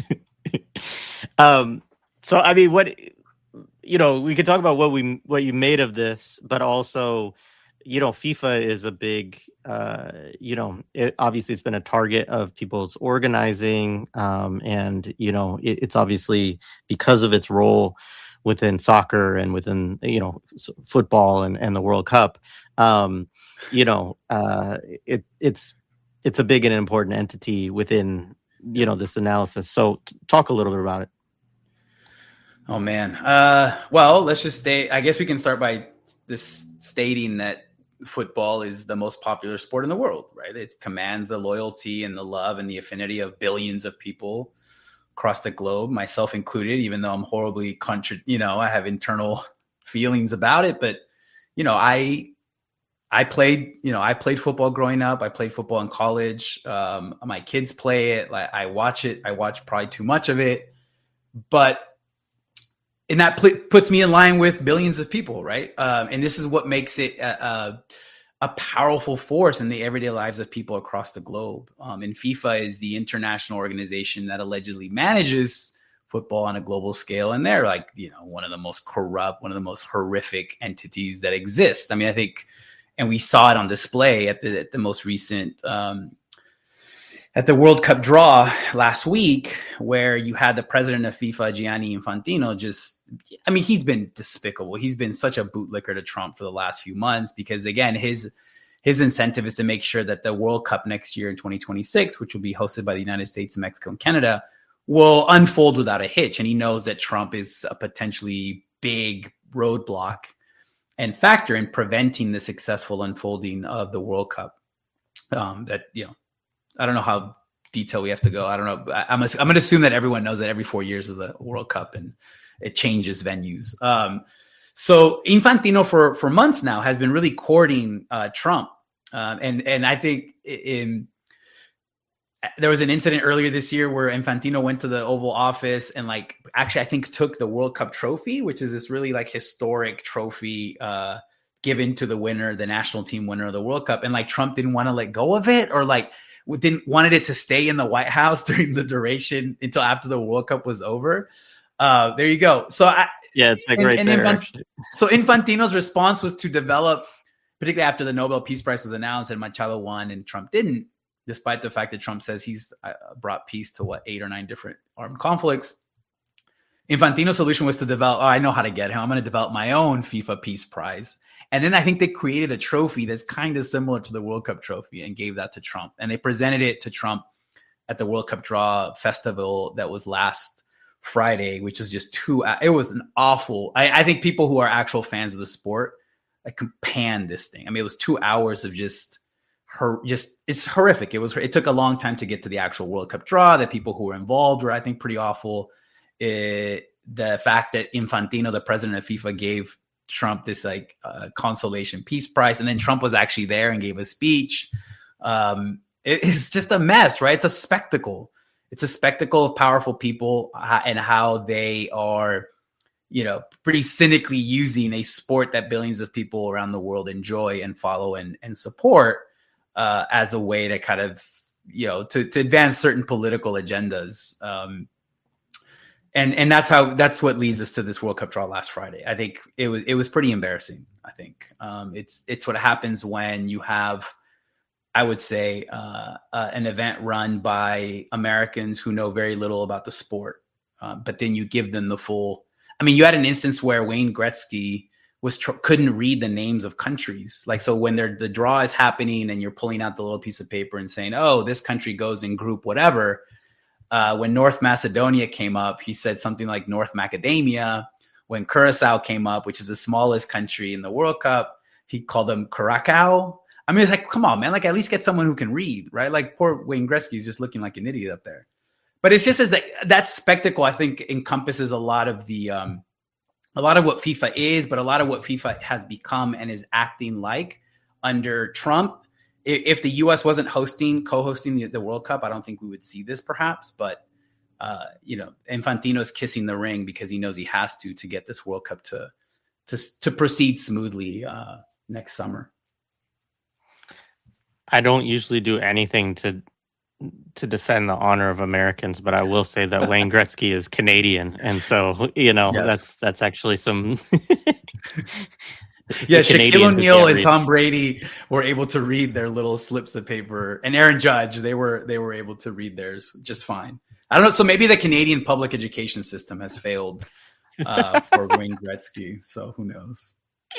um. So I mean, what you know, we could talk about what we what you made of this, but also, you know, FIFA is a big, uh, you know, it, obviously it's been a target of people's organizing. Um, and, you know, it, it's obviously because of its role within soccer and within, you know, football and, and the World Cup, um, you know, uh, it, it's, it's a big and important entity within, you know, this analysis. So t- talk a little bit about it. Oh, man. Uh, well, let's just stay. I guess we can start by this stating that football is the most popular sport in the world, right? It commands the loyalty and the love and the affinity of billions of people across the globe, myself included, even though I'm horribly contra, you know, I have internal feelings about it. But, you know, I, I played, you know, I played football growing up. I played football in college. Um, my kids play it. Like, I watch it. I watch probably too much of it, but and that pl- puts me in line with billions of people, right? Um, and this is what makes it a, a, a powerful force in the everyday lives of people across the globe. Um, and FIFA is the international organization that allegedly manages football on a global scale. And they're like, you know, one of the most corrupt, one of the most horrific entities that exist. I mean, I think, and we saw it on display at the, at the most recent um, at the World Cup draw last week, where you had the president of FIFA, Gianni Infantino, just, I mean, he's been despicable. He's been such a bootlicker to Trump for the last few months, because again, his, his incentive is to make sure that the World Cup next year in twenty twenty-six, which will be hosted by the United States, Mexico, and Canada, will unfold without a hitch. And he knows that Trump is a potentially big roadblock and factor in preventing the successful unfolding of the World Cup. Um, that, you know, I don't know how detailed we have to go. I don't know. I, I'm, I'm going to assume that everyone knows that every four years is a World Cup and it changes venues. Um, so Infantino for, for months now has been really courting uh, Trump. Um, and, and I think in, there was an incident earlier this year where Infantino went to the Oval Office and like, actually, I think took the World Cup trophy, which is this really like historic trophy uh, given to the winner, the national team winner of the World Cup. And like Trump didn't want to let go of it, or like, didn't wanted it to stay in the White House during the duration until after the World Cup was over. Uh, there you go. So I, yeah, it's like and, right and there. Infant- so Infantino's response was to develop, particularly after the Nobel Peace Prize was announced and Machado won and Trump didn't, despite the fact that Trump says he's uh, brought peace to what, eight or nine different armed conflicts. Infantino's solution was to develop, oh, I know how to get him. I'm going to develop my own FIFA Peace Prize. And then I think they created a trophy that's kind of similar to the World Cup trophy and gave that to Trump. And they presented it to Trump at the World Cup Draw Festival that was last Friday, which was just two. It was an awful. I, I think people who are actual fans of the sport like can pan this thing. I mean, it was two hours of just her. Just it's horrific. It was. It took a long time to get to the actual World Cup draw. The people who were involved were, I think, pretty awful. It, the fact that Infantino, the president of FIFA, gave Trump this like uh, consolation peace prize, and then Trump was actually there and gave a speech. Um, it, it's just a mess, right? It's a spectacle. It's a spectacle of powerful people and how they are, you know, pretty cynically using a sport that billions of people around the world enjoy and follow and, and support uh, as a way to kind of, you know, to, to advance certain political agendas. Um, And and that's how that's what leads us to this World Cup draw last Friday. I think it was it was pretty embarrassing. I think um, it's it's what happens when you have, I would say, uh, uh, an event run by Americans who know very little about the sport, uh, but then you give them the full. I mean, you had an instance where Wayne Gretzky was tr- couldn't read the names of countries. Like, so when they're, the draw is happening and you're pulling out the little piece of paper and saying, "Oh, this country goes in group whatever." Uh, when North Macedonia came up, he said something like North Macadamia. When Curacao came up, which is the smallest country in the World Cup, he called them Curacao. I mean, it's like, come on, man, like at least get someone who can read, right? Like poor Wayne Gretzky is just looking like an idiot up there. But it's just as that, that spectacle, I think, encompasses a lot of the, um, a lot of what FIFA is, but a lot of what FIFA has become and is acting like under Trump. If the U S wasn't hosting, co-hosting the, the World Cup, I don't think we would see this perhaps. But, uh, you know, Infantino's kissing the ring because he knows he has to to get this World Cup to to, to proceed smoothly uh, next summer. I don't usually do anything to to defend the honor of Americans, but I will say that Wayne Gretzky is Canadian. And so, you know, yes. that's that's actually some... Yeah, Shaquille O'Neal and Tom Brady were able to read their little slips of paper, and Aaron Judge, they were they were able to read theirs just fine. I don't know. So maybe the Canadian public education system has failed uh, for Wayne Gretzky. So who knows?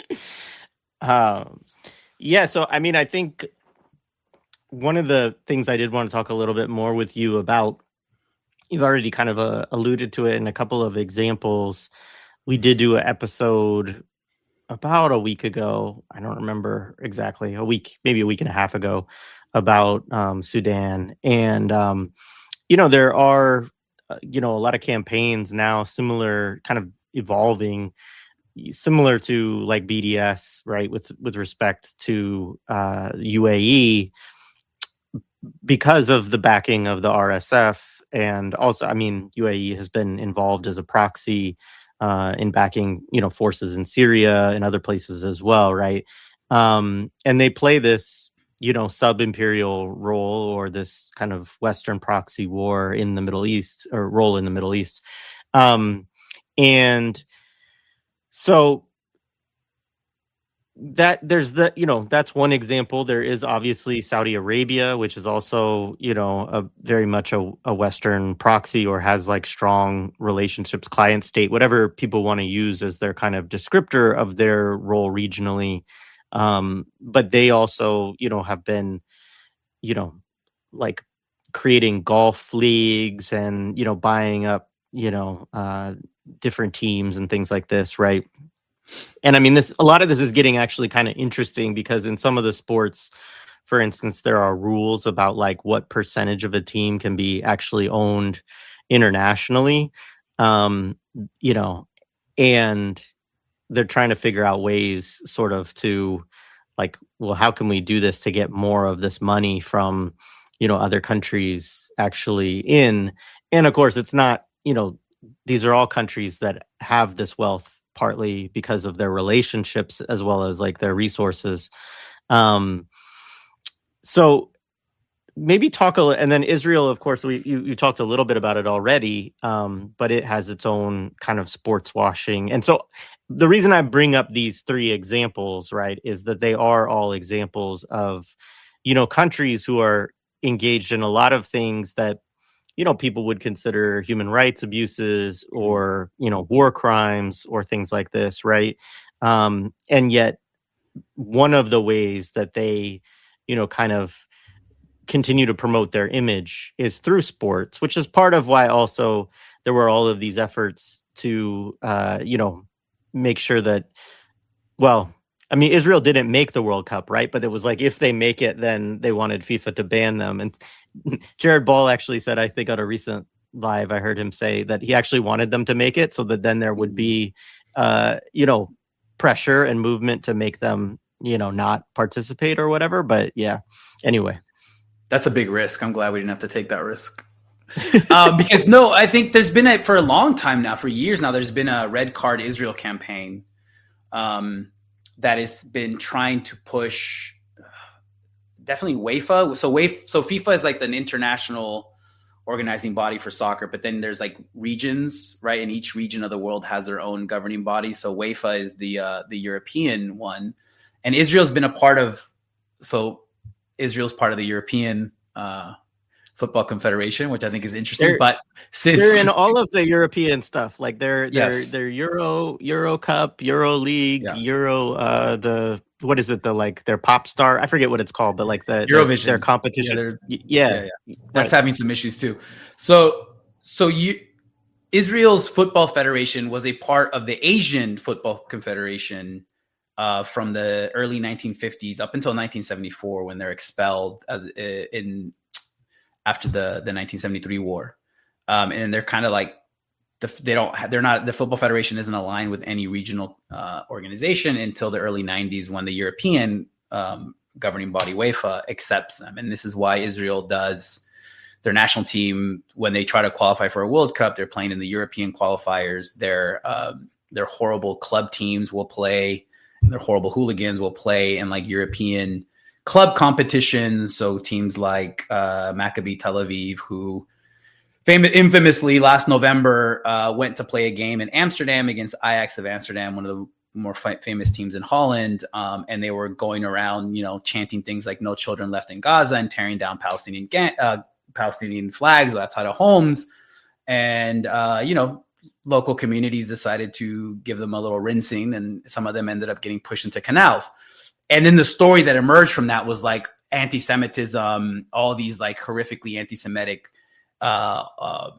Um, yeah. So I mean, I think one of the things I did want to talk a little bit more with you about, you've already kind of uh, alluded to it in a couple of examples. We did do an episode about a week ago. I don't remember exactly, a week, maybe a week and a half ago, about um, Sudan. And, um, you know, there are, uh, you know, a lot of campaigns now, similar, kind of evolving, similar to like B D S, right? With, with respect to uh, U A E, because of the backing of the R S F. And also, I mean, U A E has been involved as a proxy uh, in backing, you know, forces in Syria and other places as well, right? Um, and they play this, you know, sub-imperial role, or this kind of Western proxy war in the Middle East, or role in the Middle East. Um, and so that there's the, you know, that's one example. There is obviously Saudi Arabia, which is also, you know, a very much a, a Western proxy, or has like strong relationships, client state, whatever people want to use as their kind of descriptor of their role regionally. Um, but they also, you know, have been, you know, like creating golf leagues and, you know, buying up, you know, uh, different teams and things like this, right? And I mean, this, a lot of this is getting actually kind of interesting, because in some of the sports, for instance, there are rules about like what percentage of a team can be actually owned internationally, um, you know, and they're trying to figure out ways sort of to like, well, how can we do this to get more of this money from, you know, other countries actually in? And of course, it's not, you know, these are all countries that have this wealth partly because of their relationships as well as like their resources. Um, so maybe talk a little, and then Israel, of course, we you, you talked a little bit about it already, um, but it has its own kind of sports washing. And so the reason I bring up these three examples, right, is that they are all examples of, you know, countries who are engaged in a lot of things that, you know, people would consider human rights abuses, or, you know, war crimes, or things like this, right? Um, and yet one of the ways that they, you know, kind of continue to promote their image is through sports, which is part of why also there were all of these efforts to, uh, you know, make sure that, well, I mean, Israel didn't make the World Cup, right? But it was like, if they make it, then they wanted FIFA to ban them. And Jared Ball actually said, I think on a recent live, I heard him say that he actually wanted them to make it, so that then there would be, uh, you know, pressure and movement to make them, you know, not participate or whatever. But yeah, anyway. That's a big risk. I'm glad we didn't have to take that risk. um, because no, I think there's been a, for a long time now, for years now, there's been a Red Card Israel campaign um, that has been trying to push uh, definitely UEFA. So UEFA, so FIFA is like the international organizing body for soccer, but then there's like regions, right? And each region of the world has their own governing body. So UEFA is the uh, the European one, and Israel's been a part of. So Israel's part of the European uh, Football Confederation, which I think is interesting. They're, but since they're in all of the European stuff, like they're they're yes. they're Euro Euro Cup, Euro League, yeah. Euro uh, the what is it the like their pop star? I forget what it's called, but like the Eurovision, their, their competition. Yeah, yeah, yeah, yeah. That's right. Having some issues too. So so you Israel's Football Federation was a part of the Asian Football Confederation. Uh, from the early nineteen fifties up until nineteen seventy-four, when they're expelled as in after the, the nineteen seventy-three war, um, and they're kind of like the, they don't they're not the Football Federation isn't aligned with any regional uh, organization until the early nineties, when the European um, governing body UEFA accepts them, and this is why Israel does their national team when they try to qualify for a World Cup. They're playing in the European qualifiers. Their um, their horrible club teams will play. Their horrible hooligans will play in like European club competitions. So teams like uh, Maccabi Tel Aviv, who famous, infamously last November uh, went to play a game in Amsterdam against Ajax of Amsterdam, one of the more fi- famous teams in Holland. Um, and they were going around, you know, chanting things like "No children left in Gaza" and tearing down Palestinian ga- uh, Palestinian flags outside of homes. And, uh, you know, local communities decided to give them a little rinsing, and some of them ended up getting pushed into canals. And then the story that emerged from that was like anti-Semitism, all these like horrifically anti-Semitic uh, uh,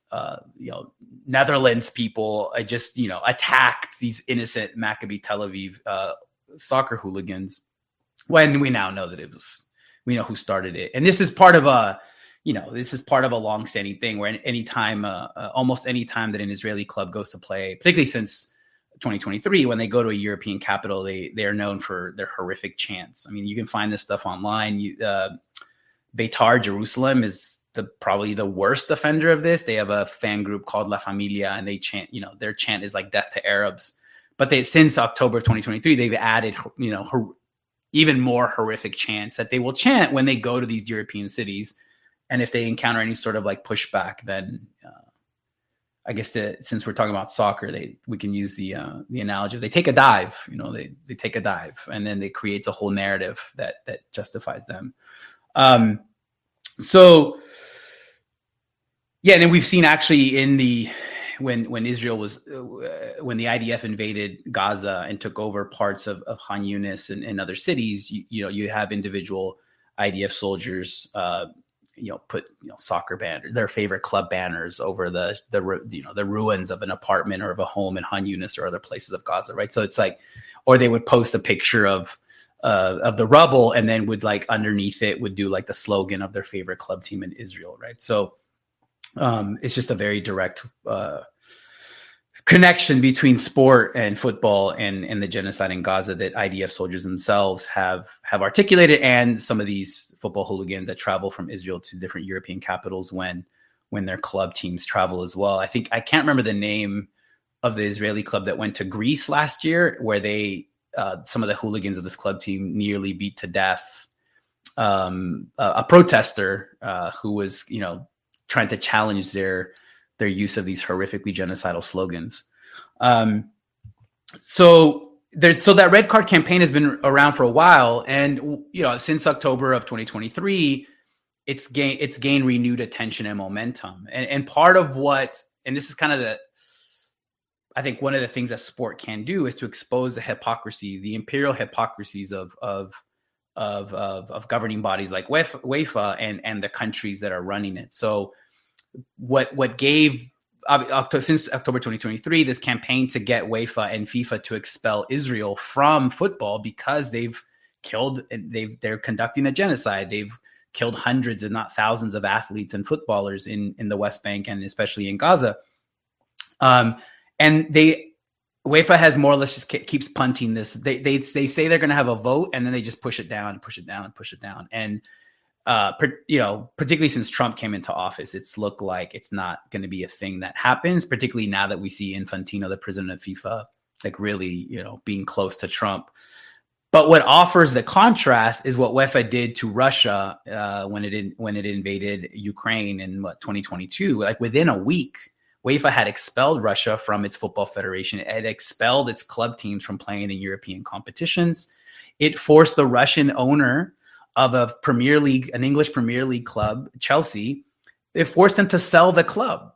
uh, you know, Netherlands people uh, just, you know, attacked these innocent Maccabi Tel Aviv uh, soccer hooligans, when we now know that it was, we know who started it. And this is part of a, you know, this is part of a longstanding thing where any time, uh, uh, almost any time that an Israeli club goes to play, particularly since twenty twenty-three, when they go to a European capital, they they are known for their horrific chants. I mean, you can find this stuff online. You, uh, Beitar Jerusalem is the probably the worst offender of this. They have a fan group called La Familia, and they chant, you know, their chant is like death to Arabs. But they, since October of twenty twenty-three, they've added, you know, hor- even more horrific chants that they will chant when they go to these European cities. And if they encounter any sort of like pushback, then uh, I guess to, since we're talking about soccer, they we can use the uh, the analogy of they take a dive. You know, they they take a dive, and then it creates a whole narrative that that justifies them. Um, so yeah, and then we've seen actually in the when when Israel was uh, when the I D F invaded Gaza and took over parts of, of Khan Yunis and, and other cities, you, you know, you have individual I D F soldiers. Uh, you know, put, you know, soccer banners, their favorite club banners over the, the, you know, the ruins of an apartment or of a home in Khan Yunis or other places of Gaza. Right. So it's like, or they would post a picture of, uh, of the rubble, and then would like underneath it would do like the slogan of their favorite club team in Israel. Right. So, um, it's just a very direct, uh, connection between sport and football and, and the genocide in Gaza that I D F soldiers themselves have have articulated, and some of these football hooligans that travel from Israel to different European capitals when when their club teams travel as well. I think I can't remember the name of the Israeli club that went to Greece last year, where they uh, some of the hooligans of this club team nearly beat to death um, a, a protester uh, who was, you know, trying to challenge their their use of these horrifically genocidal slogans. Um, so there's, so that red card campaign has been around for a while. And, you know, since October of twenty twenty-three, it's gained, it's gained renewed attention and momentum. And, and part of what, and this is kind of the, I think one of the things that sport can do is to expose the hypocrisy, the imperial hypocrisies of, of, of, of, of governing bodies like UEFA and, and the countries that are running it. So, What what gave uh, since October twenty twenty-three this campaign to get UEFA and FIFA to expel Israel from football because they've killed they've they're conducting a genocide. They've killed hundreds, if not thousands, of athletes and footballers in in the West Bank and especially in Gaza. Um, and they UEFA has more or less just keeps punting this. They they they say they're going to have a vote, and then they just push it down and push it down and push it down and. Uh, per, you know, particularly since Trump came into office, it's looked like it's not going to be a thing that happens, particularly now that we see Infantino, the president of FIFA, like really, you know, being close to Trump. But what offers the contrast is what UEFA did to Russia uh, when it in, when it invaded Ukraine in what twenty twenty-two. Like within a week, UEFA had expelled Russia from its football federation. It had expelled its club teams from playing in European competitions. It forced the Russian owner of a Premier League, an English Premier League club, Chelsea, it forced them to sell the club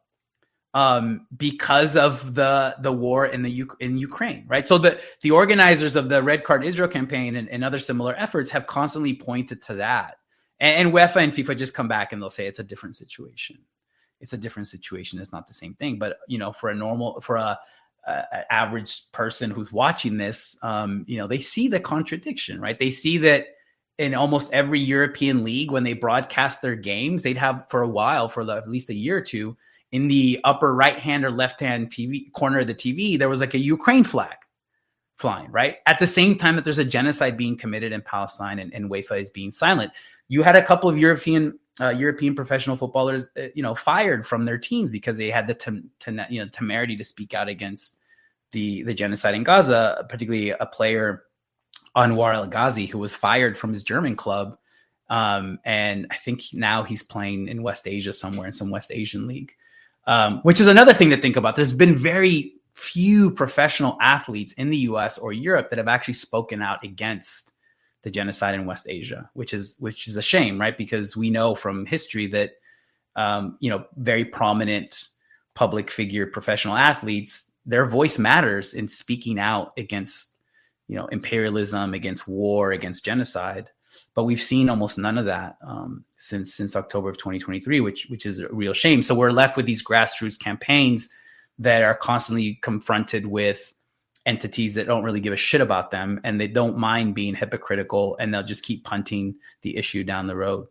um, because of the the war in the in Ukraine, right? So the the organizers of the Red Card Israel campaign and, and other similar efforts have constantly pointed to that. And, and UEFA and FIFA just come back and they'll say it's a different situation. It's a different situation. It's not the same thing. But you know, for a normal, for a, a average person who's watching this, um, you know, they see the contradiction, right? They see that. In almost every European league, when they broadcast their games, they'd have for a while, for the, at least a year or two, in the upper right-hand or left-hand T V corner of the T V, there was like a Ukraine flag flying, right? At the same time that there's a genocide being committed in Palestine and, and UEFA is being silent. You had a couple of European uh, European professional footballers, uh, you know, fired from their teams because they had the tem- tem- you know, temerity to speak out against the, the genocide in Gaza, particularly a player Anwar El Ghazi, who was fired from his German club. Um, and I think now he's playing in West Asia somewhere in some West Asian league, um, which is another thing to think about. There's been very few professional athletes in the U S or Europe that have actually spoken out against the genocide in West Asia, which is, which is a shame, right? Because we know from history that, um, you know, very prominent public figure, professional athletes, their voice matters in speaking out against, you know, imperialism, against war, against genocide. But we've seen almost none of that um, since since October of twenty twenty-three, which which is a real shame. So we're left with these grassroots campaigns that are constantly confronted with entities that don't really give a shit about them, and they don't mind being hypocritical, and they'll just keep punting the issue down the road.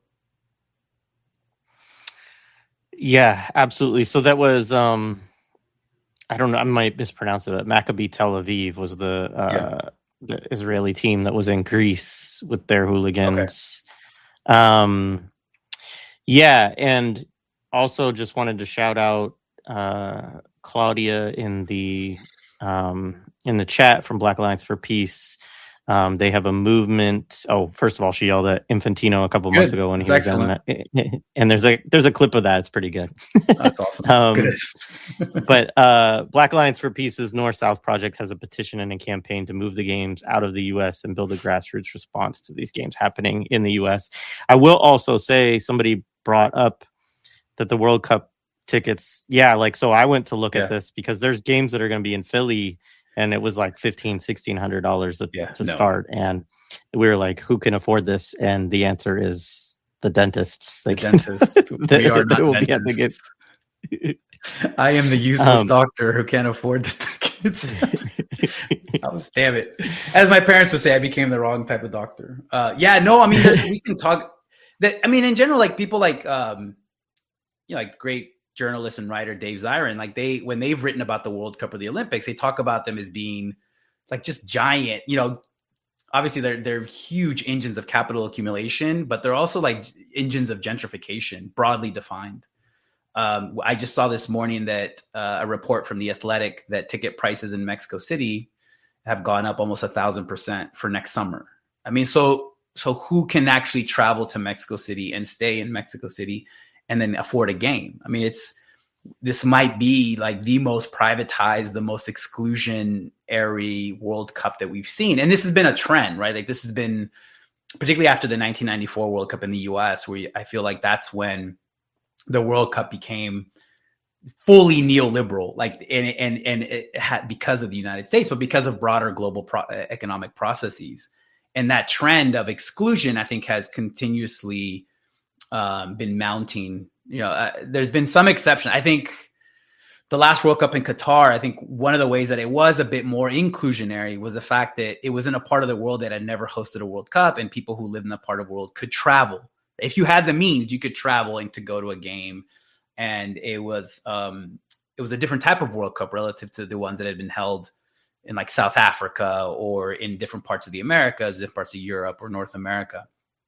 Yeah, absolutely. So that was, um, I don't know, I might mispronounce it, but Maccabi Tel Aviv was the uh, yeah. the Israeli team that was in Greece with their hooligans. Okay. Um, yeah, and also just wanted to shout out uh, Claudia in the um, in the chat from Black Alliance for Peace. Um, they have a movement. Oh, first of all, she yelled at Infantino a couple good. months ago when That's he was excellent. in that. And there's a there's a clip of that. It's pretty good. That's awesome. um, good. But uh, Black Alliance for Peace's North South Project has a petition and a campaign to move the games out of the U S and build a grassroots response to these games happening in the U S. I will also say somebody brought up that the World Cup tickets. Yeah, like so I went to look yeah. at this because there's games that are going to be in Philly. And it was like fifteen, sixteen hundred dollars to, yeah, to no. start, and we were like, "Who can afford this?" And the answer is the dentists. The dentists. We are not dentists. I am the useless um, doctor who can't afford the tickets. I was, damn it. As my parents would say, I became the wrong type of doctor. Uh, yeah, no, I mean, we can talk. That I mean, in general, like people like, um, you know, like great. journalist and writer Dave Zirin, like they when they've written about the World Cup or the Olympics, they talk about them as being like just giant, you know, obviously they're they're huge engines of capital accumulation, but they're also like engines of gentrification, broadly defined. Um, I just saw this morning that uh, a report from The Athletic that ticket prices in Mexico City have gone up almost a thousand percent for next summer. I mean, so so who can actually travel to Mexico City and stay in Mexico City and then afford a game? I mean, it's this might be like the most privatized, the most exclusionary World Cup that we've seen. And this has been a trend, right? Like this has been, particularly after the nineteen ninety-four World Cup in the U S, where I feel like that's when the World Cup became fully neoliberal, like, and, and, and it had because of the United States, but because of broader global pro- economic processes. And that trend of exclusion, I think, has continuously Um, been mounting. You know, uh, there's been some exception. I think the last World Cup in Qatar, I think one of the ways that it was a bit more inclusionary was the fact that it was in a part of the world that had never hosted a World Cup, and people who lived in that part of the world could travel. If you had the means, you could travel and to go to a game. And it was um, it was a different type of World Cup relative to the ones that had been held in like South Africa or in different parts of the Americas, different parts of Europe or North America.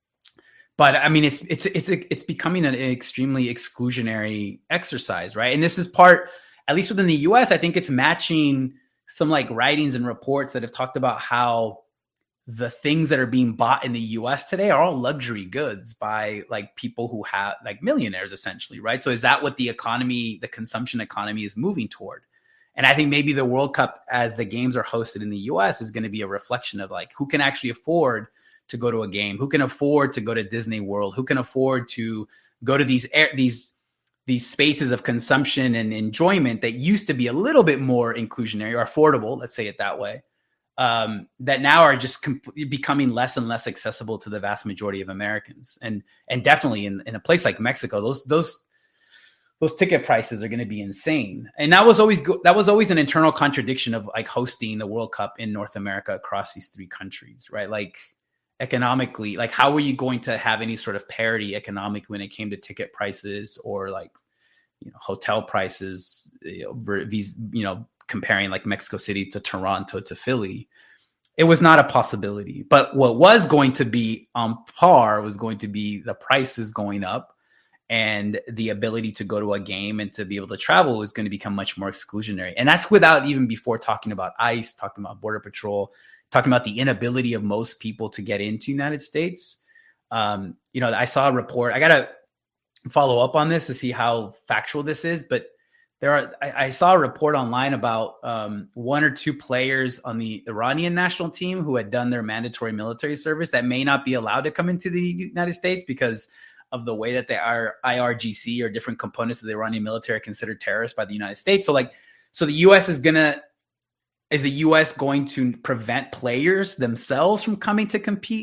But I mean, it's it's it's it's becoming an extremely exclusionary exercise, right? And this is part, at least within the U S, I think it's matching some like writings and reports that have talked about how the things that are being bought in the U S today are all luxury goods by like people who have like millionaires, essentially, right? So is that what the economy, the consumption economy, is moving toward? And I think maybe the World Cup, as the games are hosted in the U S, is going to be a reflection of like who can actually afford to go to a game, who can afford to go to Disney World, who can afford to go to these air, these these spaces of consumption and enjoyment that used to be a little bit more inclusionary or affordable, let's say it that way, um, that now are just comp- becoming less and less accessible to the vast majority of Americans. And and definitely in, in a place like Mexico, those those those ticket prices are going to be insane. And that was always go- that was always an internal contradiction of like hosting the World Cup in North America across these three countries, right? Like economically, like how were you going to have any sort of parity economically when it came to ticket prices or like, you know, hotel prices, you know, these, you know, comparing like Mexico City to Toronto to Philly? It was not a possibility. But what was going to be on par was going to be the prices going up, and the ability to go to a game and to be able to travel is going to become much more exclusionary. And that's without even before talking about ICE, talking about Border Patrol, talking about the inability of most people to get into the United States. Um, you know, I saw a report. I got to follow up on this to see how factual this is, but there are, I, I saw a report online about um, one or two players on the Iranian national team who had done their mandatory military service that may not be allowed to come into the United States because of the way that they are I R G C or different components of the Iranian military are considered terrorists by the United States. So like, so the U S is going to, is the U S going to prevent players themselves from coming to compete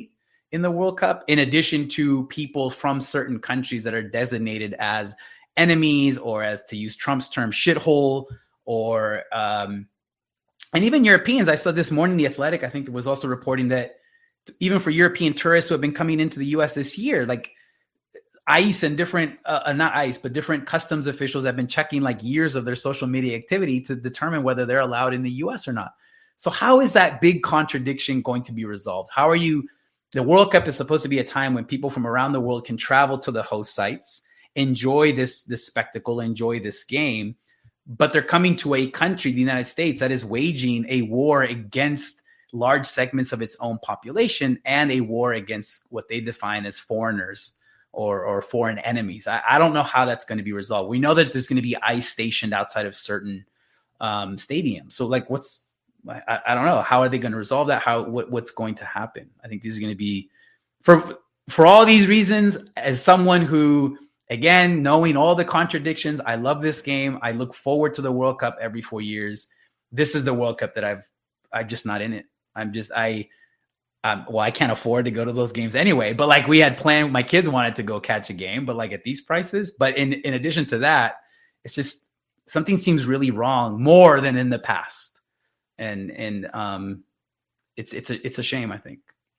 in the World Cup, in addition to people from certain countries that are designated as enemies, or, as to use Trump's term, shithole, or um, and even Europeans. I saw this morning, The Athletic, I think, was also reporting that even for European tourists who have been coming into the U S this year, like ICE and different, uh, not ICE, but different customs officials have been checking like years of their social media activity to determine whether they're allowed in the U S or not. So how is that big contradiction going to be resolved? How are you, the World Cup is supposed to be a time when people from around the world can travel to the host sites, enjoy this, this spectacle, enjoy this game, but they're coming to a country, the United States, that is waging a war against large segments of its own population and a war against what they define as foreigners or, or foreign enemies. I, I don't know how that's going to be resolved. We know that there's going to be ICE stationed outside of certain um, stadiums. So like, what's, I, I don't know. How are they going to resolve that? How, what, what's going to happen? I think these are going to be, for, for all these reasons, as someone who, again, knowing all the contradictions, I love this game. I look forward to the World Cup every four years. This is the World Cup that I've, I'm just not in it. I'm just, I, um, well, I can't afford to go to those games anyway, but like we had planned, my kids wanted to go catch a game, but like at these prices, but in, in addition to that, it's just something seems really wrong more than in the past. And, and, um, it's, it's a, it's a shame, I think.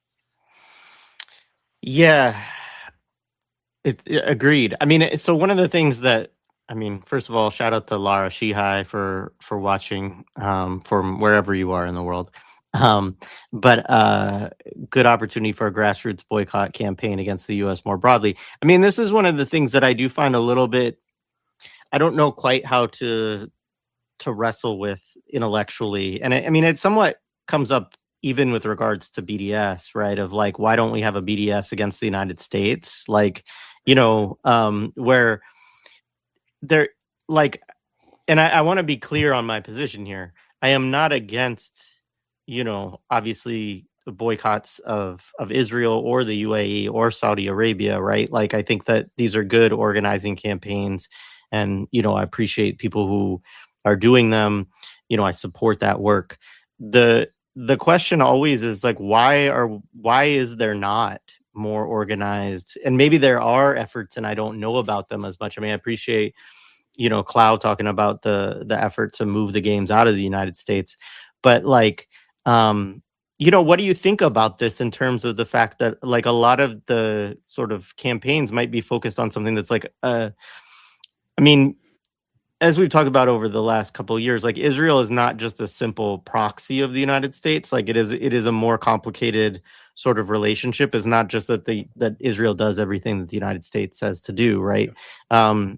Yeah, it, it agreed. I mean, so one of the things that, I mean, first of all, shout out to Lara Shihai for, for watching, um, from wherever you are in the world. Um, but uh, good opportunity for a grassroots boycott campaign against the U S more broadly. I mean, this is one of the things that I do find a little bit, I don't know quite how to to wrestle with intellectually. And I, I mean, it somewhat comes up even with regards to B D S, right? Of like, why don't we have a B D S against the United States? Like, you know, um, where they're like, and I, I want to be clear on my position here. I am not against, you know, obviously the boycotts of, of Israel or the U A E or Saudi Arabia, right? Like, I think that these are good organizing campaigns. And, you know, I appreciate people who are doing them. You know, I support that work. The the question always is like, why are why is there not more organized? And maybe there are efforts and I don't know about them as much. I mean, I appreciate, you know, Cloud talking about the the effort to move the games out of the United States. But like, Um, you know, what do you think about this in terms of the fact that like a lot of the sort of campaigns might be focused on something that's like, uh, I mean, as we've talked about over the last couple of years, like Israel is not just a simple proxy of the United States. Like it is, it is a more complicated sort of relationship. It's not just that the that Israel does everything that the United States says to do, right? Yeah. Um,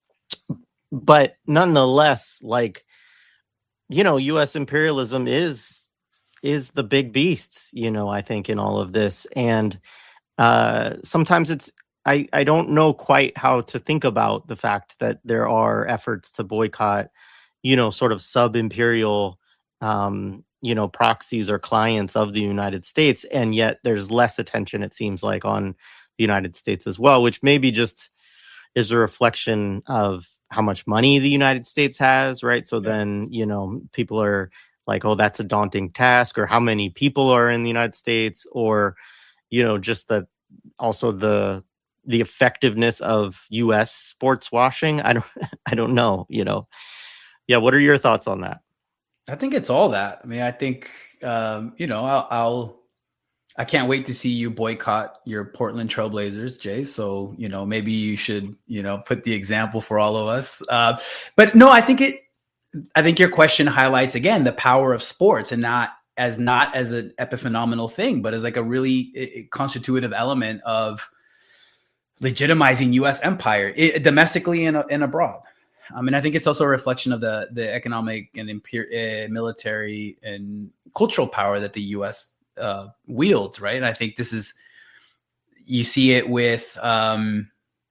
but nonetheless, like, you know, U S imperialism is. is the big beasts, you know, I think in all of this. And uh, sometimes it's, I, I don't know quite how to think about the fact that there are efforts to boycott, you know, sort of sub-imperial, um, you know, proxies or clients of the United States. And yet there's less attention, it seems like, on the United States as well, which maybe just is a reflection of how much money the United States has, right? So yeah. Then, you know, people are like, oh, that's a daunting task, or how many people are in the United States, or, you know, just the also the the effectiveness of U S sports washing. I don't I don't know, you know. Yeah, what are your thoughts on that? I think it's all that. I mean, I think um, you know, I'll, I'll I can't wait to see you boycott your Portland Trailblazers, Jay. So, you know, maybe you should, you know, put the example for all of us. Uh, but no, I think it I think your question highlights again the power of sports, and not as not as an epiphenomenal thing, but as like a really uh, constitutive element of legitimizing U S empire it, domestically and, and abroad. I mean, I think it's also a reflection of the the economic and imper- uh, military and cultural power that the U S uh, wields, right? And I think this is, you see it with. Um,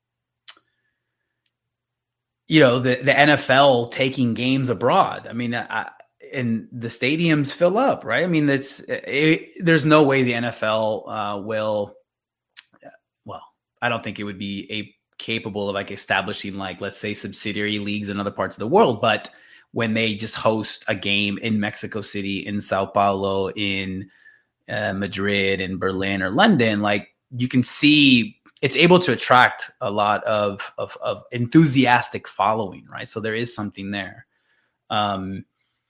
you know, the, the N F L taking games abroad. I mean, I, and the stadiums fill up, right? I mean, that's it, there's no way the N F L uh, will, well, I don't think it would be a capable of like establishing like, let's say, subsidiary leagues in other parts of the world. But when they just host a game in Mexico City, in Sao Paulo, in uh, Madrid and Berlin or London, like you can see it's able to attract a lot of, of, of enthusiastic following, right? So there is something there. Um,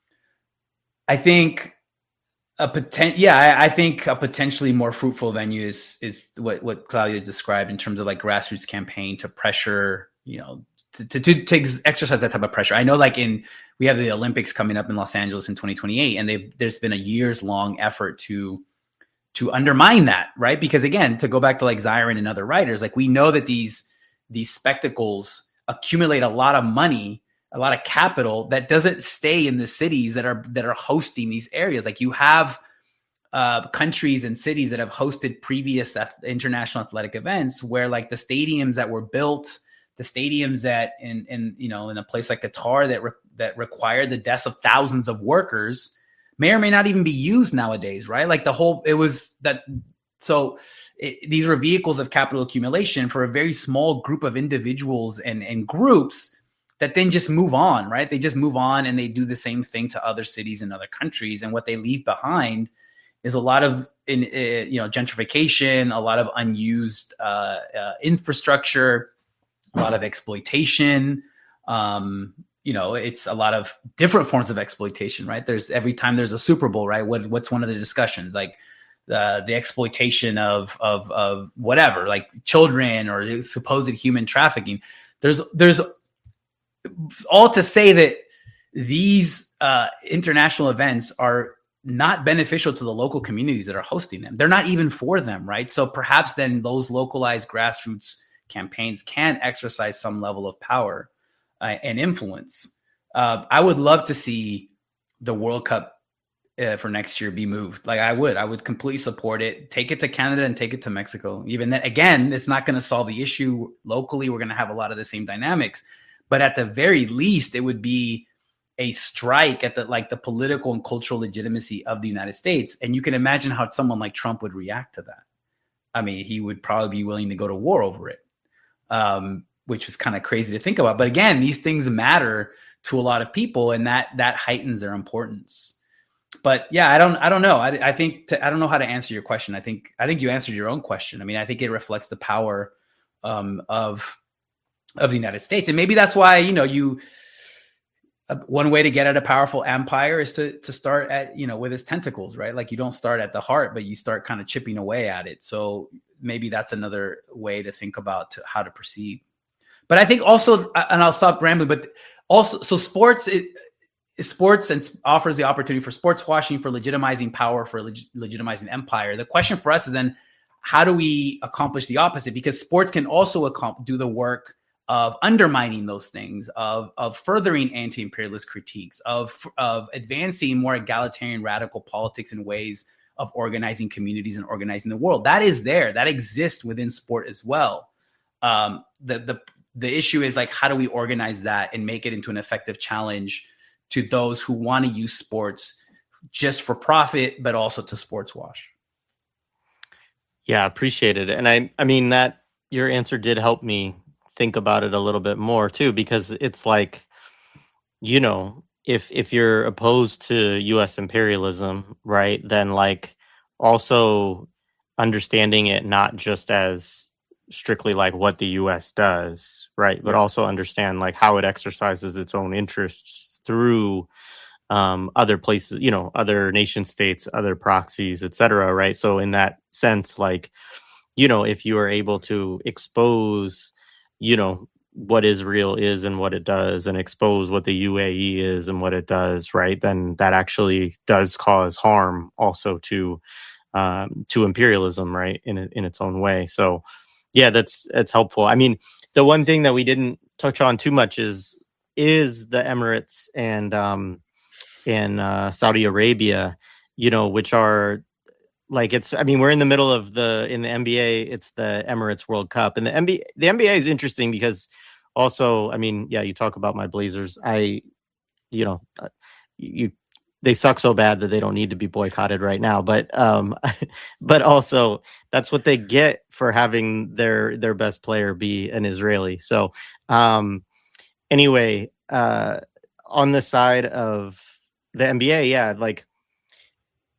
I think a potent, yeah, I, I think a potentially more fruitful venue is is what what Claudia described in terms of like grassroots campaign to pressure, you know, to to, to, to exercise that type of pressure. I know, like in we have the Olympics coming up in Los Angeles in twenty twenty-eight, and they there's been a years long effort to to undermine that, right? Because again, to go back to like Zirin and other writers, like we know that these these spectacles accumulate a lot of money, a lot of capital that doesn't stay in the cities that are that are hosting these areas. Like you have uh, countries and cities that have hosted previous international athletic events where like the stadiums that were built, the stadiums that in in you know in a place like Qatar that re- that required the deaths of thousands of workers may or may not even be used nowadays, right? Like the whole it was that so. It, these were vehicles of capital accumulation for a very small group of individuals and, and groups that then just move on, right? They just move on and they do the same thing to other cities and other countries. And what they leave behind is a lot of, in, uh, you know, gentrification, a lot of unused uh, uh, infrastructure, a lot of exploitation. Um, you know, it's a lot of different forms of exploitation, right? There's every time there's a Super Bowl, right? What, what's one of the discussions? Like, Uh, the exploitation of of of whatever, like children or supposed human trafficking. There's there's all to say that these uh, international events are not beneficial to the local communities that are hosting them. They're not even for them, right? So perhaps then those localized grassroots campaigns can exercise some level of power uh, and influence. Uh, I would love to see the World Cup Uh, for next year be moved. Like I would, I would completely support it. Take it to Canada and take it to Mexico. Even then, again, it's not going to solve the issue locally. We're going to have a lot of the same dynamics, but at the very least, it would be a strike at the like the political and cultural legitimacy of the United States. And you can imagine how someone like Trump would react to that. I mean, he would probably be willing to go to war over it, um, which was kind of crazy to think about. But again, these things matter to a lot of people, and that that heightens their importance. But yeah, I don't, I don't know. I, I think, to, I don't know how to answer your question. I think, I think you answered your own question. I mean, I think it reflects the power um, of, of the United States. And maybe that's why, you know, you, uh, one way to get at a powerful empire is to, to start at, you know, with its tentacles, right? Like you don't start at the heart, but you start kind of chipping away at it. So maybe that's another way to think about to, how to proceed. But I think also, and I'll stop rambling, but also, so sports, it, sports and offers the opportunity for sports washing, for legitimizing power, for leg- legitimizing empire. The question for us is then, how do we accomplish the opposite? Because sports can also accom- do the work of undermining those things, of, of furthering anti-imperialist critiques, of, of advancing more egalitarian radical politics and ways of organizing communities and organizing the world. That is there. That exists within sport as well. Um, the, the, the issue is like, how do we organize that and make it into an effective challenge to those who want to use sports just for profit, but also to sports wash? Yeah, appreciate it. And I, I mean, that your answer did help me think about it a little bit more too, because it's like, you know, if, if you're opposed to U S imperialism, right, then like also understanding it, not just as strictly like what the U S does, right, but also understand like how it exercises its own interests through um, other places, you know, other nation states, other proxies, et cetera, right? So in that sense, like, you know, if you are able to expose, you know, what Israel is and what it does, and expose what the U A E is and what it does, right, then that actually does cause harm also to um, to imperialism, right, in in its own way. So yeah, that's that's helpful. I mean, the one thing that we didn't touch on too much is is the Emirates and um and uh Saudi Arabia, you know, which are like, it's, I mean, we're in the middle of the, in the N B A, it's the Emirates World Cup, and the N B A, the N B A is interesting because also, I mean, yeah, you talk about my Blazers. I, you know, you, they suck so bad that they don't need to be boycotted right now, but um but also that's what they get for having their their best player be an Israeli. So um Anyway, uh, on the side of the N B A, yeah, like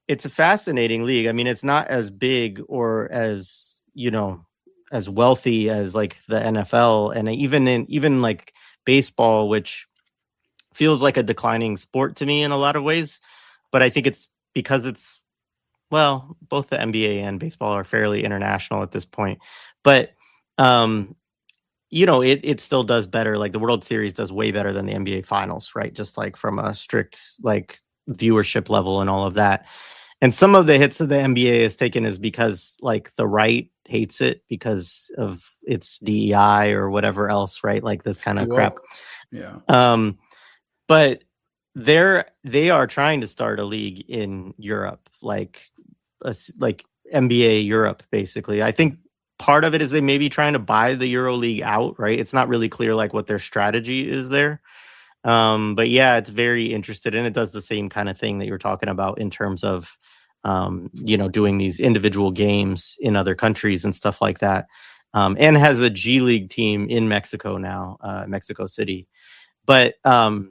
it's a fascinating league. I mean, it's not as big or as, you know, as wealthy as like the N F L, and even in even like baseball, which feels like a declining sport to me in a lot of ways. But I think it's because it's, well, both the N B A and baseball are fairly international at this point. But, um, you know, it, it still does better. Like the World Series does way better than the N B A Finals, right? Just like from a strict like viewership level and all of that. And some of the hits that the N B A has taken is because like the right hates it because of its D E I or whatever else, right? Like this kind of crap. Yeah. Um, but they're they are trying to start a league in Europe, like a, like N B A Europe, basically. I think part of it is they may be trying to buy the Euro League out, right? It's not really clear like what their strategy is there. Um, but yeah, it's very interested, and it does the same kind of thing that you're talking about in terms of, um, you know, doing these individual games in other countries and stuff like that. Um, and has a G League team in Mexico now, uh, Mexico City. But um,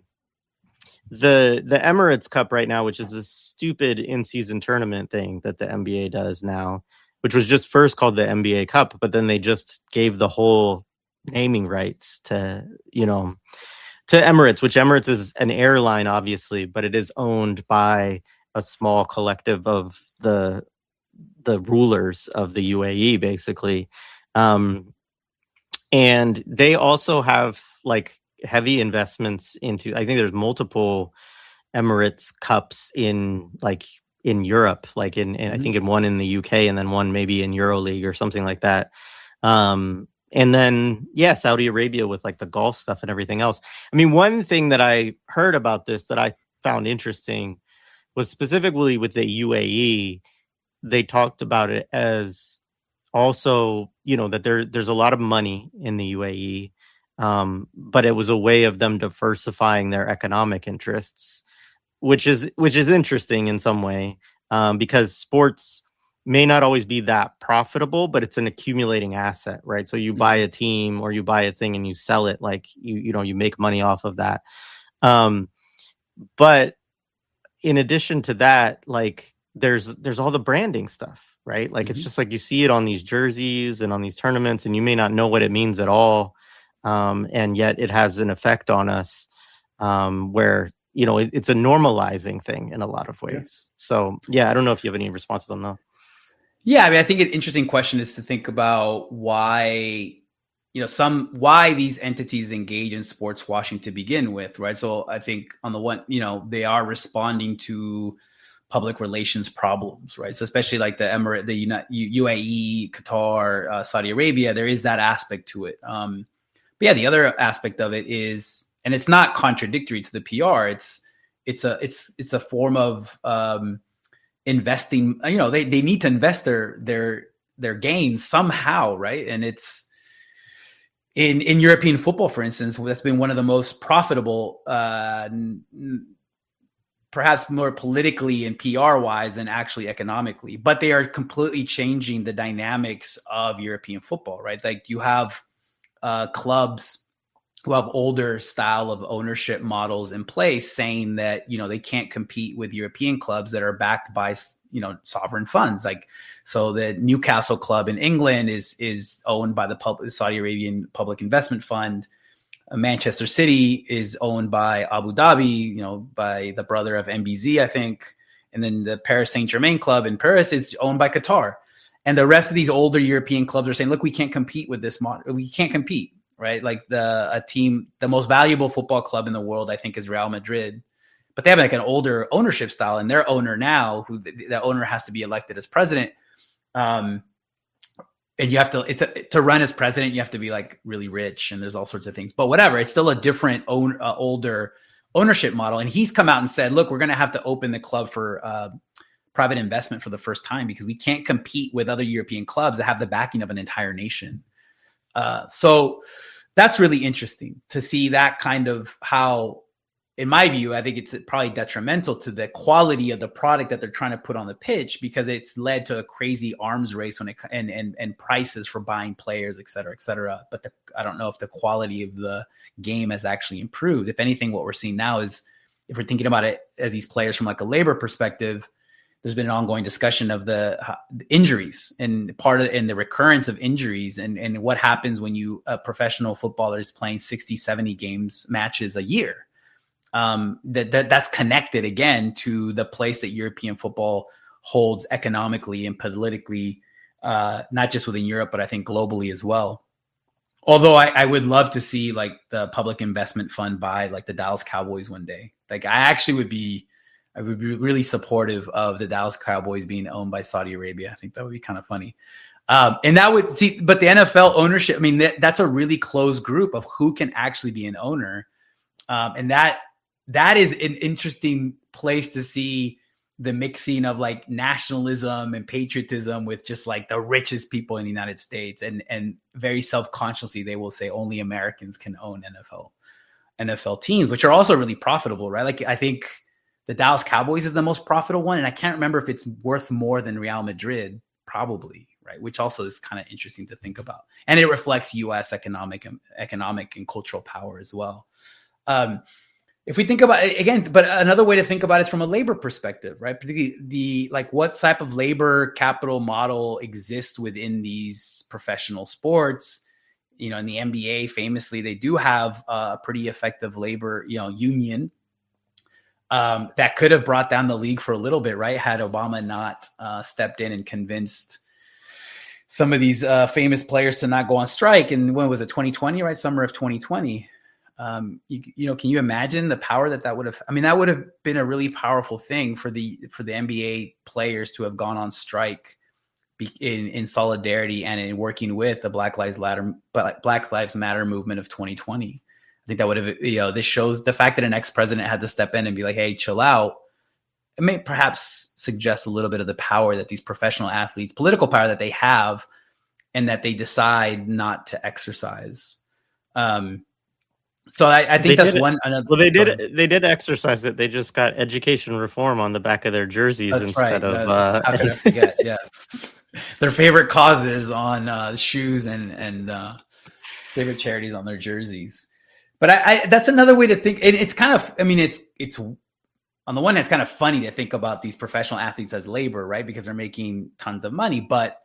the the Emirates Cup right now, which is a stupid in-season tournament thing that the N B A does now, which was just first called the N B A Cup, but then they just gave the whole naming rights to, you know, to Emirates, which Emirates is an airline, obviously, but it is owned by a small collective of the the rulers of the U A E, basically. Um, and they also have like heavy investments into, I think there's multiple Emirates Cups in like in Europe, like in, in mm-hmm. I think in one in the U K and then one maybe in EuroLeague or something like that. Um, and then, yeah, Saudi Arabia with like the golf stuff and everything else. I mean, one thing that I heard about this that I found interesting was specifically with the U A E, they talked about it as also, you know, that there there's a lot of money in the U A E, um, but it was a way of them diversifying their economic interests, which is which is interesting in some way, um, because sports may not always be that profitable, but it's an accumulating asset, right? So you buy a team or you buy a thing and you sell it, like you you know you make money off of that. Um, but in addition to that, like there's there's all the branding stuff, right? Like mm-hmm. it's just like you see it on these jerseys and on these tournaments, and you may not know what it means at all, um, and yet it has an effect on us, um, where you know it, it's a normalizing thing in a lot of ways. Yeah. So yeah, I don't know if you have any responses on that. Yeah, I mean, I think an interesting question is to think about why, you know, some why these entities engage in sports washing to begin with, right? So I think on the one, you know, they are responding to public relations problems, right? So especially like the Emirate, the United, U A E, Qatar, uh, Saudi Arabia, there is that aspect to it. Um, but yeah, the other aspect of it is, and it's not contradictory to the P R. It's it's a it's it's a form of um, investing. You know, they they need to invest their their their gains somehow, right? And it's in in European football, for instance, that's been one of the most profitable, uh, n- perhaps more politically and P R wise than actually economically. But they are completely changing the dynamics of European football, right? Like you have uh, clubs who have older style of ownership models in place saying that, you know, they can't compete with European clubs that are backed by, you know, sovereign funds. Like, so the Newcastle club in England is, is owned by the public, Saudi Arabian Public Investment Fund. Uh, Manchester City is owned by Abu Dhabi, you know, by the brother of M B Z, I think. And then the Paris Saint-Germain club in Paris, it's owned by Qatar. And the rest of these older European clubs are saying, look, we can't compete with this model. We can't compete. Right, like the a team, the most valuable football club in the world, I think, is Real Madrid, but they have like an older ownership style, and their owner now, who the, the owner has to be elected as president, um, and you have to it's a, to run as president, you have to be like really rich, and there's all sorts of things. But whatever, it's still a different own uh, older ownership model, and he's come out and said, look, we're going to have to open the club for uh, private investment for the first time because we can't compete with other European clubs that have the backing of an entire nation. Uh, so that's really interesting to see that kind of how, in my view, I think it's probably detrimental to the quality of the product that they're trying to put on the pitch because it's led to a crazy arms race when it and and and prices for buying players, et cetera, et cetera. But the, I don't know if the quality of the game has actually improved. If anything, what we're seeing now is, if we're thinking about it as these players from like a labor perspective, there's been an ongoing discussion of the uh, injuries and part of and the recurrence of injuries and, and what happens when you a professional footballer is playing sixty, seventy games matches a year. Um, that, that that's connected again to the place that European football holds economically and politically, uh, not just within Europe, but I think globally as well. Although I, I would love to see like the public investment fund buy like the Dallas Cowboys one day. Like I actually would be, I would be really supportive of the Dallas Cowboys being owned by Saudi Arabia. I think that would be kind of funny. Um, and that would see, but the N F L ownership, I mean, that, that's a really close group of who can actually be an owner. Um, and that, that is an interesting place to see the mixing of like nationalism and patriotism with just like the richest people in the United States. And, and very self-consciously, they will say only Americans can own N F L, N F L teams, which are also really profitable, right? Like I think the Dallas Cowboys is the most profitable one. And I can't remember if it's worth more than Real Madrid, probably, right? Which also is kind of interesting to think about. And it reflects U S economic, economic and cultural power as well. Um, If we think about it again, but another way to think about it is from a labor perspective, right? Particularly the like what type of labor capital model exists within these professional sports. You know, in the N B A, famously, they do have a pretty effective labor, you know, union um, that could have brought down the league for a little bit, right? Had Obama not uh, stepped in and convinced some of these uh, famous players to not go on strike. And when was it, twenty twenty, right? Summer of twenty twenty. Um, you, you know, can you imagine the power that that would have, I mean, that would have been a really powerful thing for the, for the N B A players to have gone on strike be, in, in solidarity and in working with the Black Lives Matter, Black Lives Matter movement of twenty twenty. I think that would have, you know, this shows the fact that an ex-president had to step in and be like, hey, chill out. It may perhaps suggest a little bit of the power that these professional athletes, political power that they have, and that they decide not to exercise. Um, So I, I think they that's one. Another, well, they did. They did exercise it. They just got education reform on the back of their jerseys that's instead right. of. That, uh, how could I forget? Yes, their favorite causes on uh, shoes and and uh, favorite charities on their jerseys. But I, I that's another way to think. It, it's kind of. I mean, it's it's on the one hand, it's kind of funny to think about these professional athletes as labor, right? Because they're making tons of money, but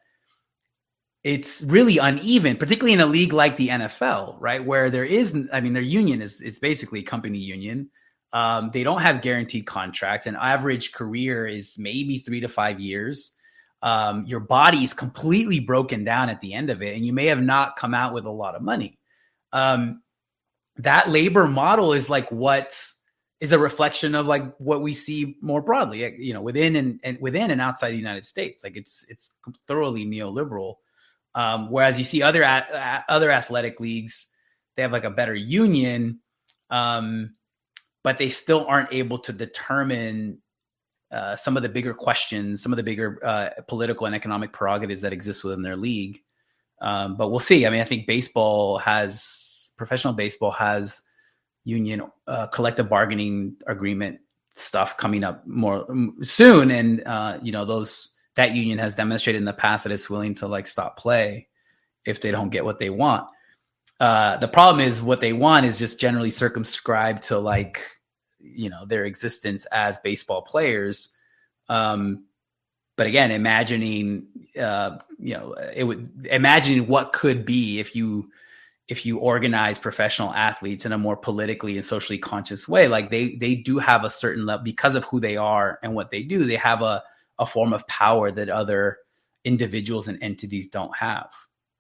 it's really uneven, particularly in a league like the N F L, right? Where there is, I mean, their union is, is basically a company union. Um, they don't have guaranteed contracts. An average career is maybe three to five years. Um, your body is completely broken down at the end of it, and you may have not come out with a lot of money. Um, that labor model is like what is a reflection of like what we see more broadly, you know, within and, and within and outside the United States. Like it's it's thoroughly neoliberal. Um, whereas you see other a- other athletic leagues, they have like a better union, um, but they still aren't able to determine uh, some of the bigger questions, some of the bigger uh, political and economic prerogatives that exist within their league. Um, but we'll see. I mean, I think baseball has, professional baseball has union uh, collective bargaining agreement stuff coming up more soon. And, uh, you know, those, that union has demonstrated in the past that it's willing to like stop play if they don't get what they want. Uh, the problem is what they want is just generally circumscribed to like, you know, their existence as baseball players. Um, but again, imagining, uh, you know, it would imagining what could be if you, if you organize professional athletes in a more politically and socially conscious way. Like they, they do have a certain level because of who they are and what they do. They have a, a form of power that other individuals and entities don't have.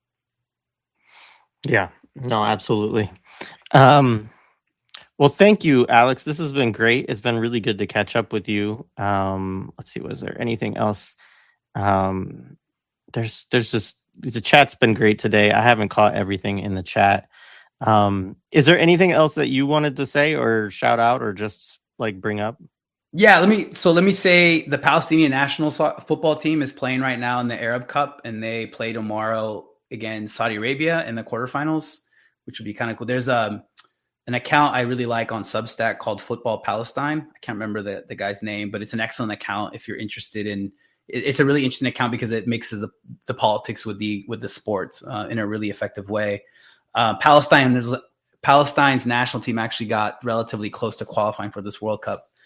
Yeah, no, absolutely. Um, well, thank you, Alex. This has been great. It's been really good to catch up with you. Um, let's see, was there anything else? Um, there's, there's just, the chat's been great today. I haven't caught everything in the chat. Um, is there anything else that you wanted to say or shout out or just like bring up? Yeah, let me, so let me say the Palestinian national so- football team is playing right now in the Arab Cup, and they play tomorrow against Saudi Arabia in the quarterfinals, which would be kind of cool. There's a, an account I really like on Substack called Football Palestine. I can't remember the, the guy's name, but it's an excellent account if you're interested in, it, it's a really interesting account because it mixes the, the politics with the, with the sports uh, in a really effective way. Uh, Palestine, Palestine's national team actually got relatively close to qualifying for this World Cup.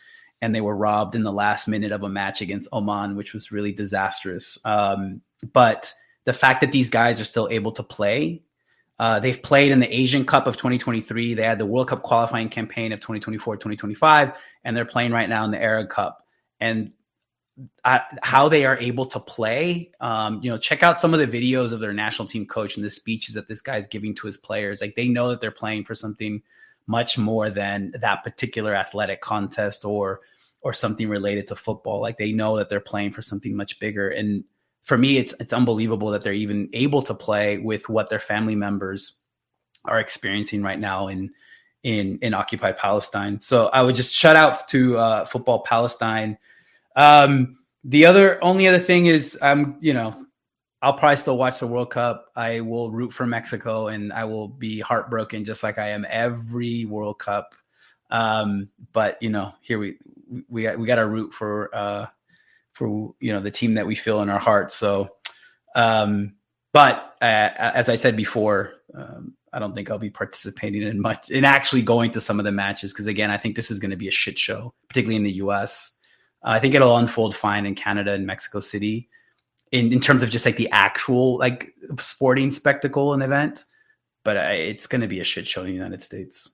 and they were robbed in the last minute of a match against Oman, which was really disastrous. Um, but the fact that these guys are still able to play, uh, they've played in the Asian Cup of twenty twenty-three. They had the World Cup qualifying campaign of twenty twenty-four, twenty twenty-five, and they're playing right now in the Arab Cup. And I, how they are able to play, um, you know, check out some of the videos of their national team coach and the speeches that this guy's giving to his players. Like, they know that they're playing for something much more than that particular athletic contest or or something related to football. Like, they know that they're playing for something much bigger. And for me, it's it's unbelievable that they're even able to play with what their family members are experiencing right now in in in occupied Palestine. So I would just shout out to uh, Football Palestine. Um, the other only other thing is, um, you know, I'll probably still watch the World Cup. I will root for Mexico, and I will be heartbroken just like I am every World Cup. Um, but you know, here we we got, we got to root for uh, for you know the team that we feel in our hearts. So, um, but uh, as I said before, um, I don't think I'll be participating in much in actually going to some of the matches because, again, I think this is going to be a shit show, particularly in the U S. Uh, I think it'll unfold fine in Canada and Mexico City. In, in terms of just like the actual like sporting spectacle and event, but uh, it's going to be a shit show in the United States.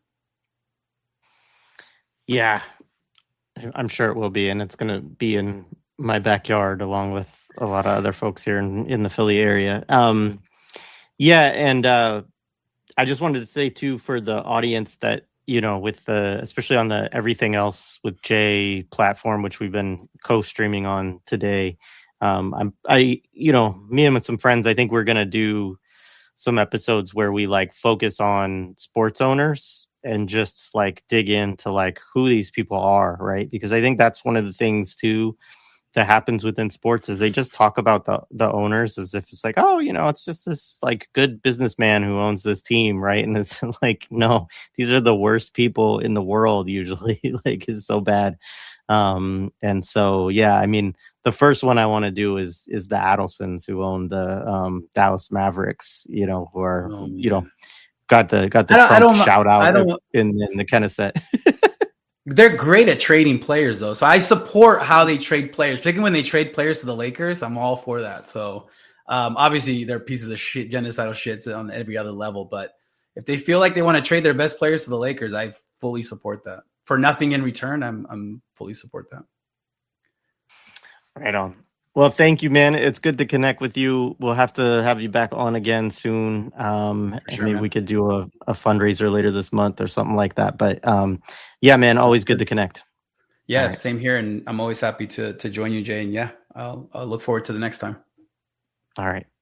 Yeah, I'm sure it will be. And it's going to be in my backyard along with a lot of other folks here in, in the Philly area. Um, yeah. And uh, I just wanted to say too, for the audience that, you know, with the, especially on the Everything Else with Jay platform, which we've been co-streaming on today, Um, I'm, I, you know, me and with some friends, I think we're going to do some episodes where we like focus on sports owners and just like dig into like who these people are. Right. Because I think that's one of the things too that happens within sports is they just talk about the, the owners as if it's like, oh, you know, it's just this like good businessman who owns this team. Right. And it's like, no, these are the worst people in the world. Usually like it's so bad. Um, and so, yeah, I mean, the first one I want to do is is the Adelsons who own the um, Dallas Mavericks, you know, who are, oh, you know, got the got the Trump shout out in, in the Knesset. They're great at trading players, though. So I support how they trade players, particularly when they trade players to the Lakers. I'm all for that. So um, obviously, they're pieces of shit, genocidal shit on every other level. But if they feel like they want to trade their best players to the Lakers, I fully support that. For nothing in return, I'm I'm fully support that. Right on. Well, thank you, man. It's good to connect with you. We'll have to have you back on again soon. Um, sure, maybe man. we could do a, a fundraiser later this month or something like that. But um, yeah, man, always good to connect. Yeah, right. Same here. And I'm always happy to to join you, Jay. And yeah, I'll, I'll look forward to the next time. All right.